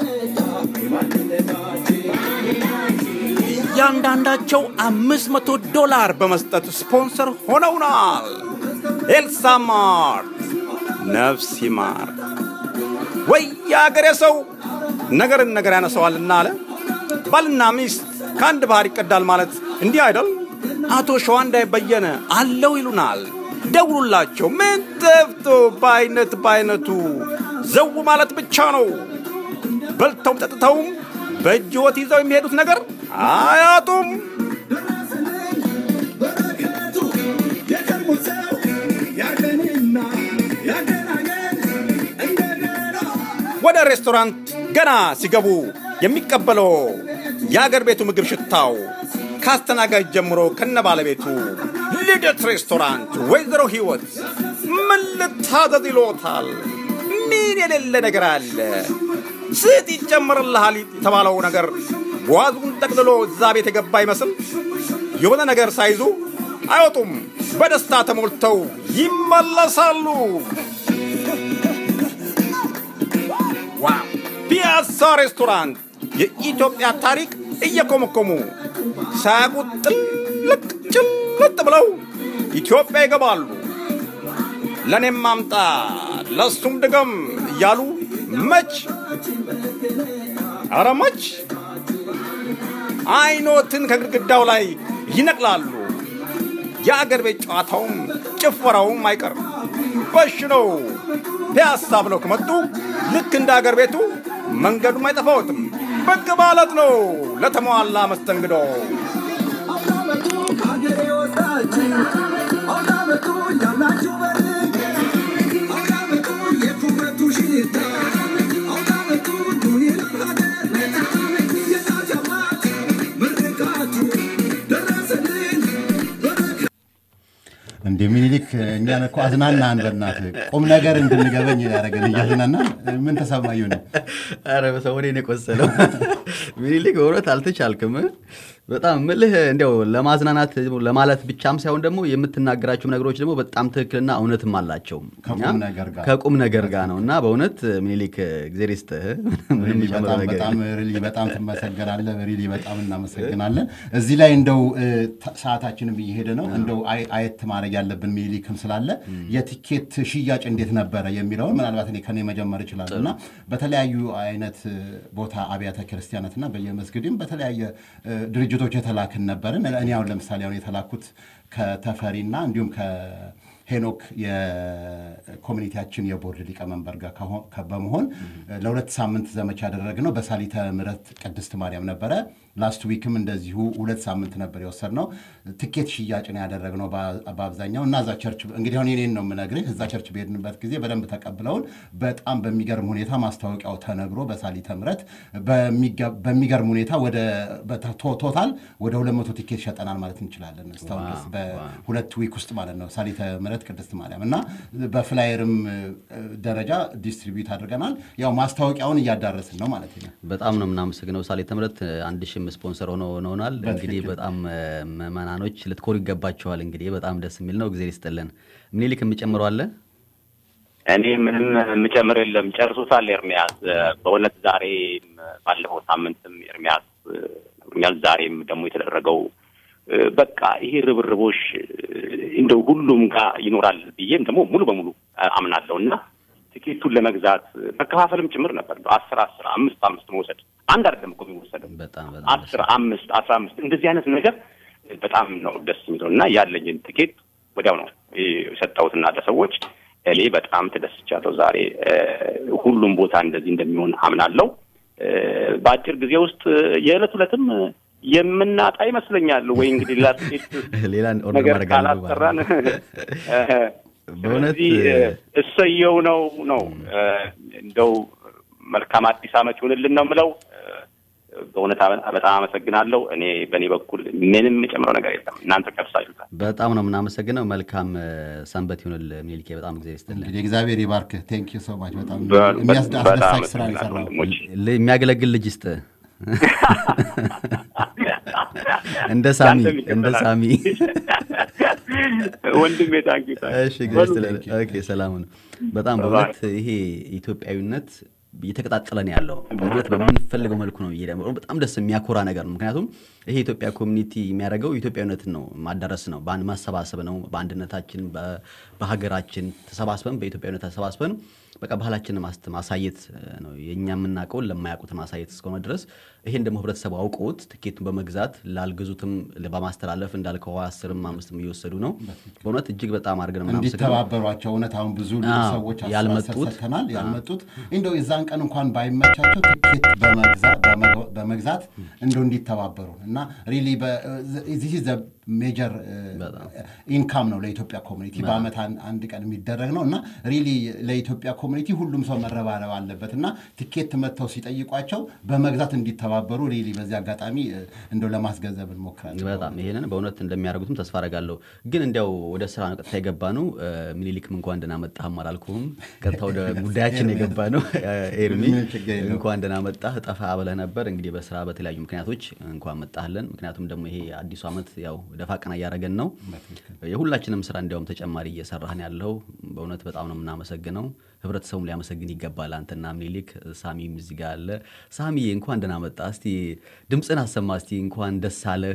እያንዳንዳቸው አምስት መቶ ዶላር በመስጠት ስፖንሰር ሆነውናል። ኤልሳ ማርት ነፍስ ይማር። ወይ ያገሬ ሰው ነገርን ነገር ያነሳዋልና አለ። ባልና ሚስት ከአንድ ባህር ይቀዳል ማለት እንዲህ አይደል? አቶ ሸዋንዳይ በየነ አለው ይሉናል። ደውሉላቸው። ምን ተፍቶ ባይነት ባይነቱ ዘው ማለት ብቻ ነው። በልተው ጠጥተውም በእጅዎት ይዘው የሚሄዱት ነገር አያጡም። ወደ ሬስቶራንት ገና ሲገቡ የሚቀበለው የአገር ቤቱ ምግብ ሽታው ካስተናጋጅ ጀምሮ ከነባለቤቱ ልደት ሬስቶራንት ወይዘሮ ህይወት ምን ልታዘዝ ይሎታል። ምን የሌለ ነገር አለ? ስት ይጨምርልሃል የተባለው ነገር ጓዙን ጠቅልሎ እዛ ቤት የገባ ይመስል የሆነ ነገር ሳይዙ አይወጡም። በደስታ ተሞልተው ይመለሳሉ። ዋው! ፒያሳ ሬስቶራንት የኢትዮጵያ ታሪክ እየኮመኮሙ ሳያውቁት ጥልቅ ጭልጥ ብለው ኢትዮጵያ ይገባሉ። ለኔም ማምጣ ለሱም ድገም እያሉ መች ኧረ መች አይኖትን ከግድግዳው ላይ ይነቅላሉ። የአገር ቤት ጨዋታውም ጭፈራውም አይቀር በሽ ነው። ፒያሳ ብለው ከመጡ ልክ እንደ አገር ቤቱ መንገዱም አይጠፋዎትም። በቅ ማለት ነው ለተሟላ መስተንግዶ። እንደ ሚኒሊክ እኛን እኮ አዝናናን። በእናትህ ቁም ነገር እንድንገበኝ ያደረገን እያዝናናን ምን ተሰማዩ ነው? አረ በሰው ወሬ ነው ቆሰለው። ሚኒሊክ ወራት አልተቻልክም። በጣም ምልህ እንደው ለማዝናናት ለማለት ብቻም ሳይሆን ደግሞ የምትናገራቸው ነገሮች ደግሞ በጣም ትክክልና እውነትም አላቸው። ከቁም ነገር ጋር ከቁም ነገር ጋር ነውና በእውነት ሚኒሊክ እግዚአብሔር ይስጥህ። በጣም በጣም ሪሊ በጣም ተመሰግናለህ። ሪሊ በጣም እናመሰግናለን። እዚህ ላይ እንደው ሰዓታችንም እየሄደ ነው። እንደው አየት ማድረግ ያለብን ሚኒሊክም ስላለ የቲኬት ሽያጭ እንዴት ነበረ የሚለው ምናልባት እኔ ከኔ መጀመር ይችላልና በተለያዩ አይነት ቦታ አብያተ ክርስቲያናትና በየመስጊድም በተለያየ ድርጅቶች የተላክን ነበርን። እኔ አሁን ለምሳሌ አሁን የተላኩት ከተፈሪና እንዲሁም ከሄኖክ የኮሚኒቲያችን የቦርድ ሊቀመንበር ጋር በመሆን ለሁለት ሳምንት ዘመቻ ያደረግነው በሳሊተ ምሕረት ቅድስት ማርያም ነበረ። ላስት ዊክም እንደዚሁ ሁለት ሳምንት ነበር የወሰድነው። ትኬት ሽያጭ ነው ያደረግነው በአብዛኛው እና እዛ ቸርች እንግዲህ አሁን እኔን ነው የምነግርህ። እዛ ቸርች በሄድንበት ጊዜ በደንብ ተቀብለውን በጣም በሚገርም ሁኔታ ማስታወቂያው ተነግሮ በሳሊተ ምሕረት በሚገርም ሁኔታ ወደ ቶታል ወደ ሁለት መቶ ቲኬት ሸጠናል ማለት እንችላለን እስካሁን ድረስ በሁለት ዊክ ውስጥ ማለት ነው። ሳሊተ ምሕረት ቅድስት ማርያም እና በፍላየርም ደረጃ ዲስትሪቢዩት አድርገናል። ያው ማስታወቂያውን እያዳረስን ነው ማለት ነው። በጣም ነው የምናመሰግነው። ሳሊተ ምሕረት አንድ ሺህ ስፖንሰር ሆኖ ሆነናል። እንግዲህ በጣም መማናኖች ልትኮሩ ይገባቸዋል። እንግዲህ በጣም ደስ የሚል ነው። እግዚአብሔር ይስጥልን። ምኒልክ የምጨምረው አለ? እኔ ምንም የምጨምር የለም። ጨርሶታል ኤርሚያስ። በእውነት ዛሬ ባለፈው ሳምንትም ኤርሚያስ ነግሮኛል። ዛሬም ደግሞ የተደረገው በቃ ይሄ ርብርቦሽ እንደው ሁሉም ጋር ይኖራል ብዬም ደግሞ ሙሉ በሙሉ አምናለሁና ትኬቱን ለመግዛት መከፋፈልም ጭምር ነበር። አስር አስር አምስት አምስት መውሰድ አንድ አይደለም እኮ የሚወሰደው በጣም አስር አምስት አስራ አምስት እንደዚህ አይነት ነገር በጣም ነው ደስ የሚለውና ያለኝን ትኬት ወዲያው ነው የሰጠሁትና ለሰዎች እኔ በጣም ተደስቻለሁ። ዛሬ ሁሉም ቦታ እንደዚህ እንደሚሆን አምናለሁ። በአጭር ጊዜ ውስጥ የዕለት ዕለትም የምናጣ ይመስለኛል ወይ እንግዲህ ላስቲክ ሌላ ኦርደር ማድረግ አልተራን በእውነት እሰየው ነው ነው እንደው መልካም አዲስ ዓመት ይሁንልን ነው የምለው። በእውነት በጣም አመሰግናለሁ። እኔ በእኔ በኩል ምንም የጨምረው ነገር የለም። እናንተ ከርሳችሁታል። በጣም ነው የምናመሰግነው። መልካም ሰንበት ይሁንል ሚልኬ። በጣም እግዚአብሔር ይስጥልኝ። እንግዲህ እግዚአብሔር ይባርክ። ቴንክ ዩ ሶ ማች። በጣም የሚያስደስት ስራ ይሰራል። የሚያገለግል ልጅ ይስጥ እንደ ሳሚ እንደ ሳሚ ወንድሜ ታንኪ ታንኪ። እሺ ግሬስ ኦኬ ሰላም ነው። በጣም በእውነት ይሄ ኢትዮጵያዊነት እየተቀጣጠለን ያለው በእውነት በምንፈልገው መልኩ ነው ይሄዳል። በጣም ደስ የሚያኮራ ነገር ነው። ምክንያቱም ይሄ ኢትዮጵያ ኮሚኒቲ የሚያደርገው ኢትዮጵያዊነትን ነው ማዳረስ ነው፣ በአንድ ማሰባሰብ ነው። በአንድነታችን በሀገራችን ተሰባስበን በኢትዮጵያዊነት ተሰባስበን በቃ ባህላችንን ማሳየት ነው። የኛ የምናውቀው ለማያውቁት ማሳየት እስከሆነ ድረስ ይሄን ደግሞ ህብረተሰቡ አውቆት ትኬቱን በመግዛት ላልገዙትም በማስተላለፍ እንዳልከው አስርም አምስትም እየወሰዱ ነው። በእውነት እጅግ በጣም አድርገን ምናምን እንዲተባበሯቸው እውነት አሁን ብዙ ሰዎች ያልመጡት ያልመጡት እንደው የዛን ቀን እንኳን ባይመቻቸው ትኬት በመግዛት በመግዛት እንደው እንዲተባበሩ እና ሪሊ this is a major ኢንካም ነው ለኢትዮጵያ ኮሚኒቲ በአመት አንድ ቀን የሚደረግ ነውና ሪሊ ለኢትዮጵያ ኮሚኒቲ ሁሉም ሰው መረባረብ አለበትና ትኬት መተው ሲጠይቋቸው በመግዛት እንዲተባበሩ ሪሊ በዚህ አጋጣሚ እንደው ለማስገንዘብ እንሞክራለን። በጣም ይሄንን በእውነት እንደሚያደርጉትም ተስፋ አደርጋለሁ። ግን እንዲያው ወደ ስራ ነው ቀጥታ የገባ ነው። ሚኒሊክም እንኳን ደህና መጣህ አላልኩም። ቀጥታ ወደ ጉዳያችን የገባ ነው። ኤርሚ እንኳን ደህና መጣህ። ጠፋ ብለህ ነበር እንግዲህ በስራ በተለያዩ ምክንያቶች እንኳን መጣህልን። ምክንያቱም ደግሞ ይሄ አዲሱ አመት ያው ደፋ ቀና ያረገን ነው። የሁላችንም ስራ እንዲያውም ተጨማሪ እየሰራህን ያለው በእውነት በጣም ነው የምናመሰግነው። ህብረተሰቡም ሊያመሰግን ይገባል። አንተና ሚኒሊክ ሳሚም እዚህ ጋር አለ። ሳሚ እንኳን ደህና መጣህ። እስቲ ድምጽን አሰማ። እስቲ እንኳን ደስ አለህ።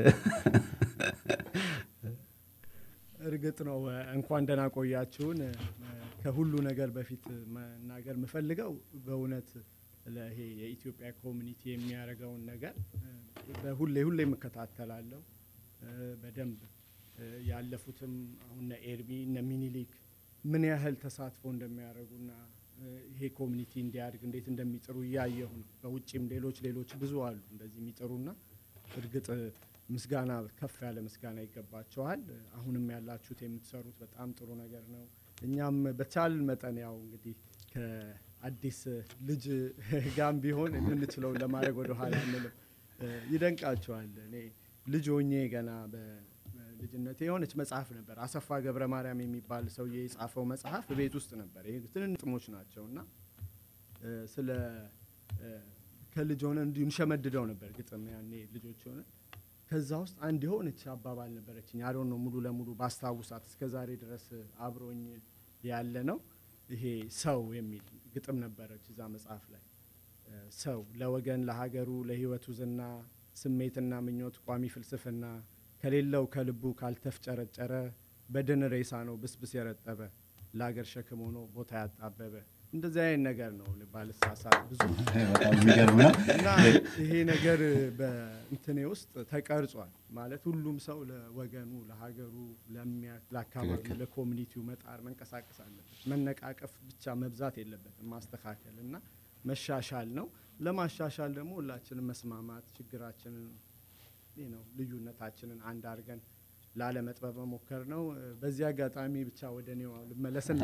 እርግጥ ነው እንኳን ደህና ቆያችሁን። ከሁሉ ነገር በፊት መናገር የምፈልገው በእውነት ለይሄ የኢትዮጵያ ኮሚኒቲ የሚያደርገውን ነገር በሁሌ ሁሌ መከታተላለሁ በደንብ ያለፉትም አሁን ኤርሚ እና ሚኒሊክ ምን ያህል ተሳትፎ እንደሚያደርጉና ይሄ ኮሚኒቲ እንዲያድግ እንዴት እንደሚጥሩ ያያዩ ነው። በውጪም ሌሎች ሌሎች ብዙ አሉ እንደዚህ የሚጥሩና እርግጥ ምስጋና ከፍ ያለ ምስጋና ይገባቸዋል። አሁንም ያላችሁት የምትሰሩት በጣም ጥሩ ነገር ነው። እኛም በቻል መጠን ያው እንግዲህ ከአዲስ ልጅ ጋም ቢሆን እንችለው ለማድረግ ወደ ኋላ አንልም። ይደንቃቸዋል። እኔ ልጅ ሆኜ ገና በልጅነቴ የሆነች መጽሐፍ ነበር አሰፋ ገብረ ማርያም የሚባል ሰውዬ የጻፈው መጽሐፍ ቤት ውስጥ ነበር። ይሄ ትንንጥሞች ናቸውና ስለ ከልጅ ሆነ እንዲሁ እንሸመድደው ነበር ግጥም ያኔ ልጆች ሆነ። ከዛ ውስጥ አንድ የሆነች አባባል ነበረችኝ አዶን ነው ሙሉ ለሙሉ ባስታውሳት እስከዛሬ ድረስ አብሮኝ ያለ ነው። ይሄ ሰው የሚል ግጥም ነበረች እዛ መጽሐፍ ላይ። ሰው ለወገን ለሀገሩ ለህይወቱ ዝና ስሜትና ምኞት ቋሚ ፍልስፍና ከሌለው ከልቡ ካልተፍጨረጨረ በደን ሬሳ ነው ብስብስ የረጠበ ለሀገር ሸክም ሆኖ ቦታ ያጣበበ እንደዚህ አይነት ነገር ነው ባልሳሳት ብዙ በጣም የሚገርም ነው። እና ይሄ ነገር በእንትኔ ውስጥ ተቀርጿል። ማለት ሁሉም ሰው ለወገኑ ለሀገሩ ለአካባቢ ለኮሚኒቲው መጣር መንቀሳቀስ አለበት። መነቃቀፍ ብቻ መብዛት የለበትም። ማስተካከል እና መሻሻል ነው። ለማሻሻል ደግሞ ሁላችንም መስማማት ችግራችንን ነው ልዩነታችንን አንድ አድርገን ላለመጥበብ መሞከር ነው። በዚህ አጋጣሚ ብቻ ወደኔው ልመለስና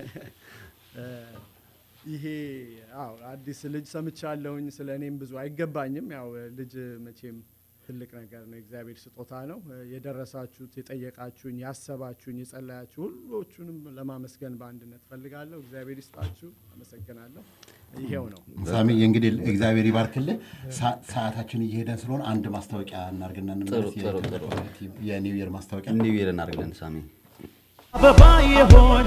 ይሄ አው አዲስ ልጅ ሰምቻለሁኝ ስለኔም ብዙ አይገባኝም። ያው ልጅ መቼም ትልቅ ነገር ነው፣ እግዚአብሔር ስጦታ ነው። የደረሳችሁት የጠየቃችሁኝ ያሰባችሁኝ የጸለያችሁ ሁሉንም ለማመስገን በአንድነት ፈልጋለሁ። እግዚአብሔር ይስጣችሁ። አመሰግናለሁ። ይሄው ነው ሳሚ። እንግዲህ እግዚአብሔር ይባርክልህ። ሰዓታችን እየሄደን ስለሆነ አንድ ማስታወቂያ እናርግና እንመለስ። የኒው ኢየር ማስታወቂያ ኒው ኢየር እናርግልን ሳሚ። አበባ ይሆን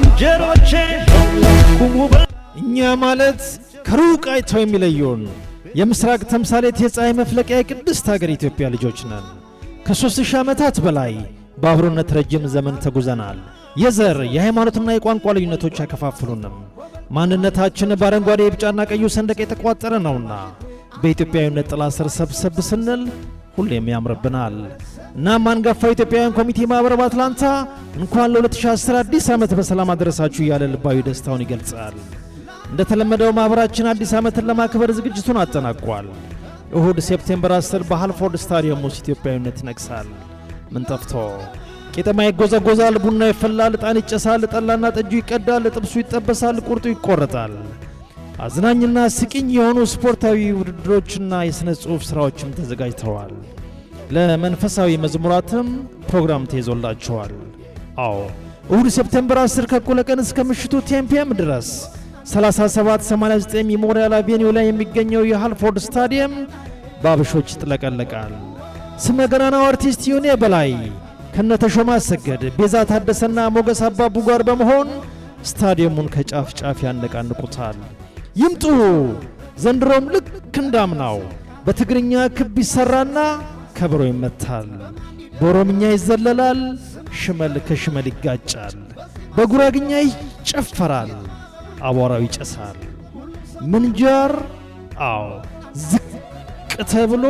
ባልንጀሮቼ ቁሙ። እኛ ማለት ከሩቅ አይተው የሚለየውን የምስራቅ ተምሳሌት የፀሐይ መፍለቂያ ቅድስት ሀገር ኢትዮጵያ ልጆች ነን። ከሦስት ሺህ ዓመታት በላይ በአብሮነት ረጅም ዘመን ተጉዘናል። የዘር የሃይማኖትና የቋንቋ ልዩነቶች ያከፋፍሉንም ማንነታችን በአረንጓዴ ቢጫና ቀዩ ሰንደቅ የተቋጠረ ነውና በኢትዮጵያዊነት ጥላ ስር ሰብሰብ ስንል ሁሌም ያምርብናል። እናም አንጋፋው ኢትዮጵያውያን ኮሚቴ ማህበር በአትላንታ እንኳን ለ2010 አዲስ ዓመት በሰላም አደረሳችሁ እያለ ልባዊ ደስታውን ይገልጻል። እንደተለመደው ማህበራችን አዲስ ዓመትን ለማክበር ዝግጅቱን አጠናቋል። እሁድ ሴፕቴምበር አስር በሃልፎርድ ስታዲየም ውስጥ ኢትዮጵያዊነት ይነግሳል። ምን ጠፍቶ ቄጠማ ይጎዘጎዛል፣ ቡና ይፈላል፣ ዕጣን ይጨሳል፣ ጠላና ጠጁ ይቀዳል፣ ጥብሱ ይጠበሳል፣ ቁርጡ ይቆረጣል። አዝናኝና ስቂኝ የሆኑ ስፖርታዊ ውድድሮችና የሥነ ጽሑፍ ሥራዎችም ተዘጋጅተዋል። ለመንፈሳዊ መዝሙራትም ፕሮግራም ተይዞላቸዋል። አዎ እሁድ ሴፕቴምበር አስር ከእኩለ ቀን እስከ ምሽቱ ቴን ፒ ኤም ድረስ ሰላሳ ሰባት ሰማንያ ዘጠኝ ሜሞሪያል አቬኒው ላይ የሚገኘው የሃልፎርድ ስታዲየም ባብሾች ይጥለቀለቃል። ስመ ገናናው አርቲስት ዮኔ በላይ ከነተሾማ ሰገድ፣ ቤዛ ታደሰና ሞገስ አባቡ ጋር በመሆን ስታዲየሙን ከጫፍ ጫፍ ያነቃንቁታል። ይምጡ። ዘንድሮም ልክ እንዳምናው በትግርኛ ክብ ይሰራና ከበሮ ይመታል፣ በኦሮምኛ ይዘለላል፣ ሽመል ከሽመል ይጋጫል፣ በጉራግኛ ይጨፈራል፣ አቧራው ይጨሳል። ምንጃር አዎ ዝቅ ተብሎ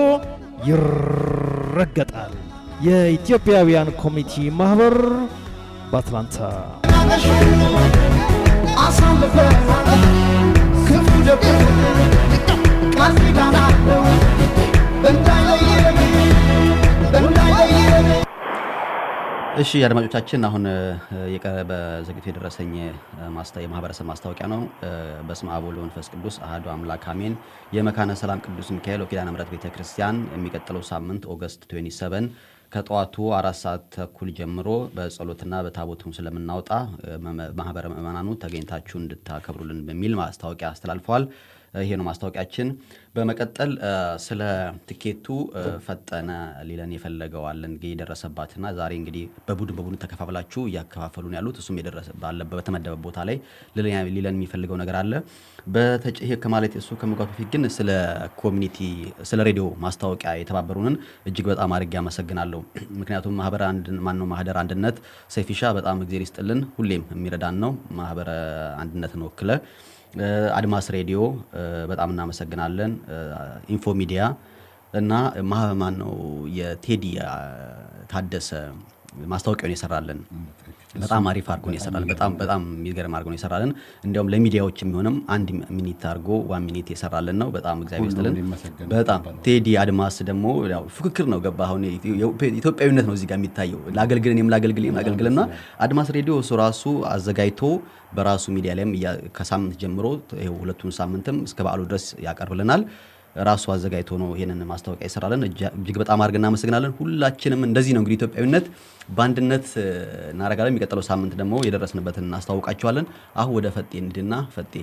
ይረገጣል። የኢትዮጵያውያን ኮሚቴ ማህበር በአትላንታ እሺ አድማጮቻችን አሁን የቀረበ ዘግይቶ የደረሰኝ ማስታ የማህበረሰብ ማስታወቂያ ነው። በስመ አብ ወወልድ ወመንፈስ ቅዱስ አሐዱ አምላክ አሜን። የመካነ ሰላም ቅዱስ ሚካኤል ወኪዳነ ምሕረት ቤተክርስቲያን የሚቀጥለው ሳምንት ኦገስት ሃያ ሰባት ከጠዋቱ አራት ሰዓት ተኩል ጀምሮ በጸሎትና በታቦቱም ስለምናወጣ ማህበረ ምእመናኑ ተገኝታችሁ እንድታከብሩልን በሚል ማስታወቂያ አስተላልፈዋል። ይሄ ነው ማስታወቂያችን። በመቀጠል ስለ ትኬቱ ፈጠነ ሊለን የፈለገዋለን የደረሰባትና ዛሬ እንግዲህ በቡድን በቡድን ተከፋፍላችሁ ያከፋፈሉን ያሉት እሱም የደረሰ ባለበት በተመደበ ቦታ ላይ ሊለን የሚፈልገው ነገር አለ። በተጨሄ ከማለት እሱ ከመጓቱ ፊት ግን ስለ ኮሚኒቲ ስለ ሬዲዮ ማስታወቂያ የተባበሩንን እጅግ በጣም አድርጌ አመሰግናለሁ። ምክንያቱም ማህበረ አንድ ማነው ማህደር አንድነት ሰይፊሻ በጣም እግዚአብሔር ይስጥልን ሁሌም የሚረዳን ነው። ማህበረ አንድነትን ወክለ አድማስ ሬዲዮ በጣም እናመሰግናለን። ኢንፎ ሚዲያ እና ማህማን ነው የቴዲ ታደሰ ማስታወቂያውን ይሰራልን በጣም አሪፍ አርጎ ነው ይሰራልን። በጣም በጣም የሚገርም አርጎ ነው ይሰራልን። እንዲያውም ለሚዲያዎች የሚሆንም አንድ ሚኒት አርጎ ዋን ሚኒት ይሰራልን ነው። በጣም እግዚአብሔር ይስጥልን። በጣም ቴዲ አድማስ ደግሞ ያው ፍክክር ነው ገባ። አሁን ኢትዮጵያዊነት ነው እዚህ ጋር የሚታየው። ላገልግልን የምላገልግል የምላገልግልና አድማስ ሬዲዮ እሱ ራሱ አዘጋጅቶ በራሱ ሚዲያ ላይም ከሳምንት ጀምሮ ይሄው ሁለቱን ሳምንትም እስከ በዓሉ ድረስ ያቀርብልናል። ራሱ አዘጋጅቶ ነው ይሄንን ማስታወቂያ ይሰራልን። እጅግ በጣም አድርገን እናመሰግናለን። ሁላችንም እንደዚህ ነው እንግዲህ ኢትዮጵያዊነት ባንድነት እናረጋለን። የሚቀጥለው ሳምንት ደግሞ የደረስንበትን እናስታውቃችኋለን። አሁን ወደ ፈጤ እንድና ፈጤ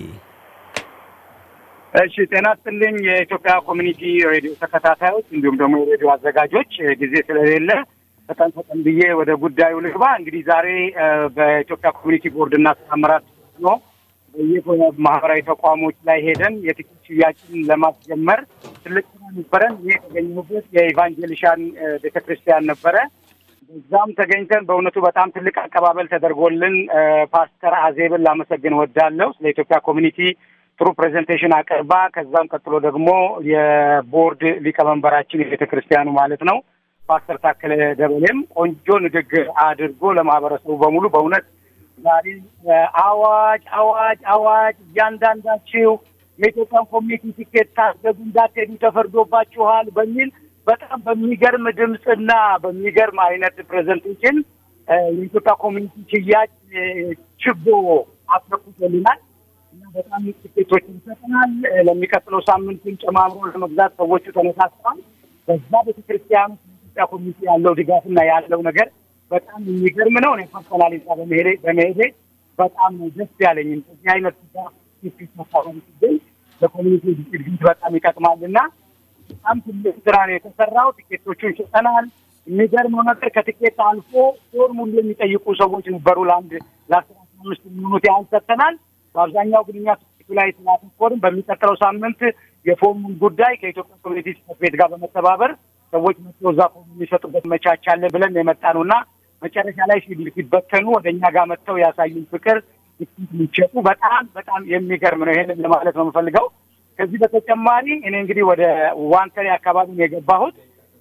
እሺ ጤና ይስጥልኝ የኢትዮጵያ ኮሚኒቲ ሬዲዮ ተከታታዮች እንዲሁም ደግሞ የሬዲዮ አዘጋጆች ጊዜ ስለሌለ ፈጣን ፈጣን ብዬ ወደ ጉዳዩ ልግባ። እንግዲህ ዛሬ በኢትዮጵያ ኮሚኒቲ ቦርድና አመራር ነው በየማህበራዊ ተቋሞች ላይ ሄደን የትኬት ሽያጭን ለማስጀመር ትልቅ ስራ ነበረን። ይሄ ተገኘሁበት የኢቫንጀሊካን ቤተክርስቲያን ነበረ። በዛም ተገኝተን በእውነቱ በጣም ትልቅ አቀባበል ተደርጎልን ፓስተር አዜብን ላመሰግን ወዳለሁ። ስለ ኢትዮጵያ ኮሚኒቲ ጥሩ ፕሬዘንቴሽን አቀርባ ከዛም ቀጥሎ ደግሞ የቦርድ ሊቀመንበራችን የቤተክርስቲያኑ ማለት ነው ፓስተር ታከለ ደበሌም ቆንጆ ንግግር አድርጎ ለማህበረሰቡ በሙሉ በእውነት ዛሬ አዋጅ አዋጅ አዋጅ እያንዳንዳችሁ የኢትዮጵያን ኮሚኒቲ ቲኬት ታስገቡ እንዳትሄዱ ተፈርዶባችኋል በሚል በጣም በሚገርም ድምጽና በሚገርም አይነት ፕሬዘንቴሽን የኢትዮጵያ ኮሚኒቲ ሽያጭ ችቦ አስረክቶልናል እና በጣም ቲኬቶችን ሰጥተናል። ለሚቀጥለው ሳምንት ጨማምሮ ለመግዛት ሰዎቹ ተነሳስተዋል። በዛ ቤተክርስቲያኑ የኢትዮጵያ ኮሚኒቲ ያለው ድጋፍና ያለው ነገር በጣም የሚገርም ነው። እኔ ፐርሰናሊ በመሄዴ በመሄዴ በጣም ደስ ያለኝ እንደዚህ አይነት ቲኬት ማሳወቅ ሲገኝ ለኮሚኒቲ እድገት በጣም ይጠቅማልና በጣም ትልቅ ስራ ነው የተሰራው። ቲኬቶቹን ሽጠናል። የሚገርመው ነገር ከቲኬት አልፎ ፎርም ሁሉ የሚጠይቁ ሰዎች ነበሩ። ለአንድ ለአስራ አምስት ሚኒት ያህል ሰጥተናል። በአብዛኛው ግን እኛ ላይ ተናቆርን በሚቀጥለው ሳምንት የፎርሙን ጉዳይ ከኢትዮጵያ ኮሚኒቲ ጽሕፈት ቤት ጋር በመተባበር ሰዎች መጥተው እዛ ፎርም የሚሰጡበት መቻቻለን ብለን የመጣነውና መጨረሻ ላይ ሲበተኑ ወደኛ ጋር መጥተው ያሳዩን ፍቅር ይችላል በጣም በጣም የሚገርም ነው ይሄንን ለማለት ነው የምፈልገው ከዚህ በተጨማሪ እኔ እንግዲህ ወደ ዋንከሪ አካባቢ የገባሁት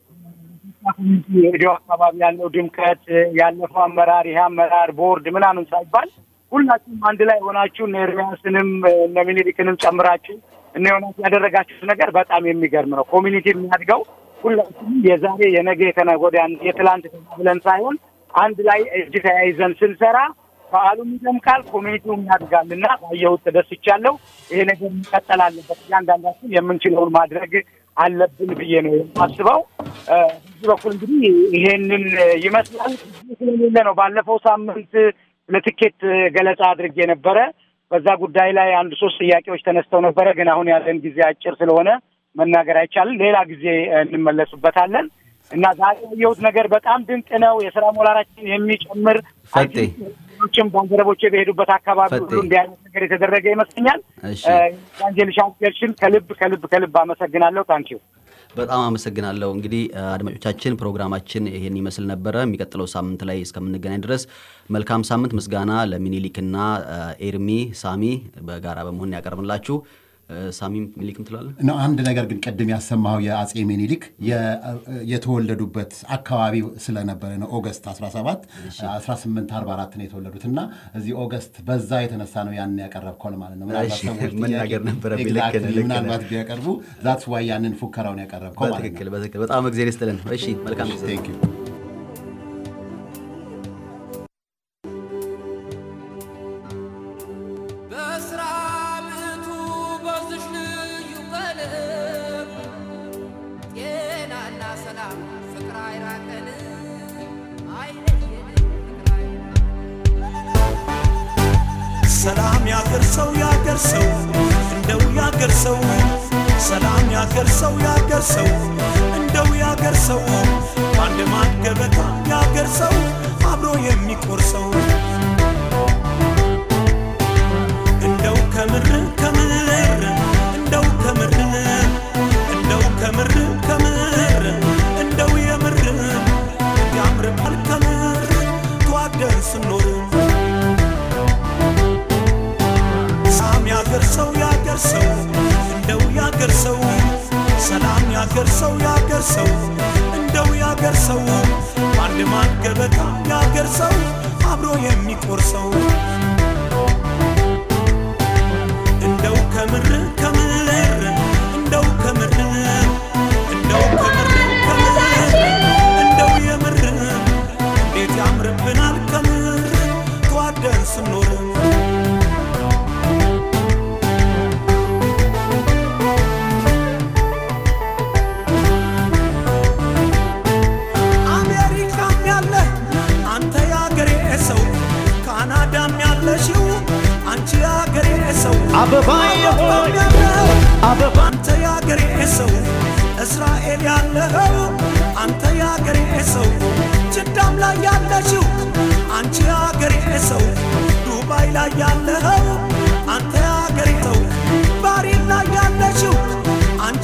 ሬዲዮ አካባቢ ያለው ድምቀት ያለፈው አመራር ይሄ አመራር ቦርድ ምናምን ሳይባል ሁላችሁም አንድ ላይ ሆናችሁ ነርሚያስንም ነሚኒሊክንም ጨምራችሁ እና ሆናችሁ ያደረጋችሁት ነገር በጣም የሚገርም ነው ኮሚኒቲ የሚያድገው ሁላችሁም የዛሬ የነገ የተነጎዳን የትላንት ብለን ሳይሆን አንድ ላይ እጅ ተያይዘን ስንሰራ በዓሉም ይደምቃል ኮሚኒቲውም ያድጋልና አየሁት ተደስቻለሁ ይሄ ነገር ይቀጥላል አለበት ያንዳንዳችን የምንችለውን ማድረግ አለብን ብዬ ነው የማስበው በዚህ በኩል እንግዲህ ይሄንን ይመስላል ስለሌለ ነው ባለፈው ሳምንት ለትኬት ገለጻ አድርጌ ነበር በዛ ጉዳይ ላይ አንድ ሶስት ጥያቄዎች ተነስተው ነበር ግን አሁን ያለን ጊዜ አጭር ስለሆነ መናገር አይቻልም ሌላ ጊዜ እንመለስበታለን እና ዛሬ ያየሁት ነገር በጣም ድንቅ ነው የሥራ ሞራላችን የሚጨምር ፈጥቼም ባንደረቦቼ በሄዱበት አካባቢ ሁሉ እንዲያነት ነገር የተደረገ ይመስለኛል ኢቫንጀሊካል ቸርችን ከልብ ከልብ ከልብ አመሰግናለሁ ታንኪዩ በጣም አመሰግናለሁ እንግዲህ አድማጮቻችን ፕሮግራማችን ይሄን ይመስል ነበር የሚቀጥለው ሳምንት ላይ እስከምንገናኝ ድረስ መልካም ሳምንት ምስጋና ለሚኒሊክና ኤርሚ ሳሚ በጋራ በመሆን ያቀርብላችሁ ሳሚ ሚኒሊክም ትላለህ ነው አንድ ነገር ግን ቀድም ያሰማው የአጼ ሚኒሊክ የተወለዱበት አካባቢ ስለነበረ ነው ኦገስት አስራ ሰባት አስራ ስምንት አርባ አራት ነው የተወለዱትና እዚህ ኦገስት በዛ የተነሳ ነው ያን ያቀረብከው ማለት ነው ምናልባት ነበር ምናልባት ቢያቀርቡ that's why ያንን ፉከራውን ያቀረብከው ማለት ነው በትክክል በትክክል በጣም እግዚአብሔር ይስጥልን እሺ መልካም ጊዜ thank you ሰላም ያገርሰው ያገርሰው እንደው ያገርሰው ሰላም ያገርሰው ያገርሰው እንደው ያገርሰው አንድ ማን ገበታ ያገርሰው አብሮ የሚቆርሰው እንደው ከምር ከምር እንደው ከምር እንደው ከምር ከምር እንደው የምር ያምራል ከምር ተዋደን ስንኖር ያገርሰው ያገርሰው እንደው ያገርሰው ሰላም ያገርሰው ያገርሰው እንደው ያገርሰው አንድ ማን ገበታ ያገርሰው አብሮ የሚቆርሰው እንደው ከምር ከምር እንደው ከምር እንደው ከምር ከምር እንደው የምር እንዴት ያምርብናል ከምር ተዋደን ስንኖር አበባዬ ሆይ አበባ አንተ ያገሬ ሰው እስራኤል ያለኸው አንተ ያገሬ ሰው ጅዳም ላይ ያለሽው አንቺ ያገሬ ሰው ዱባይ ላይ ያለኸው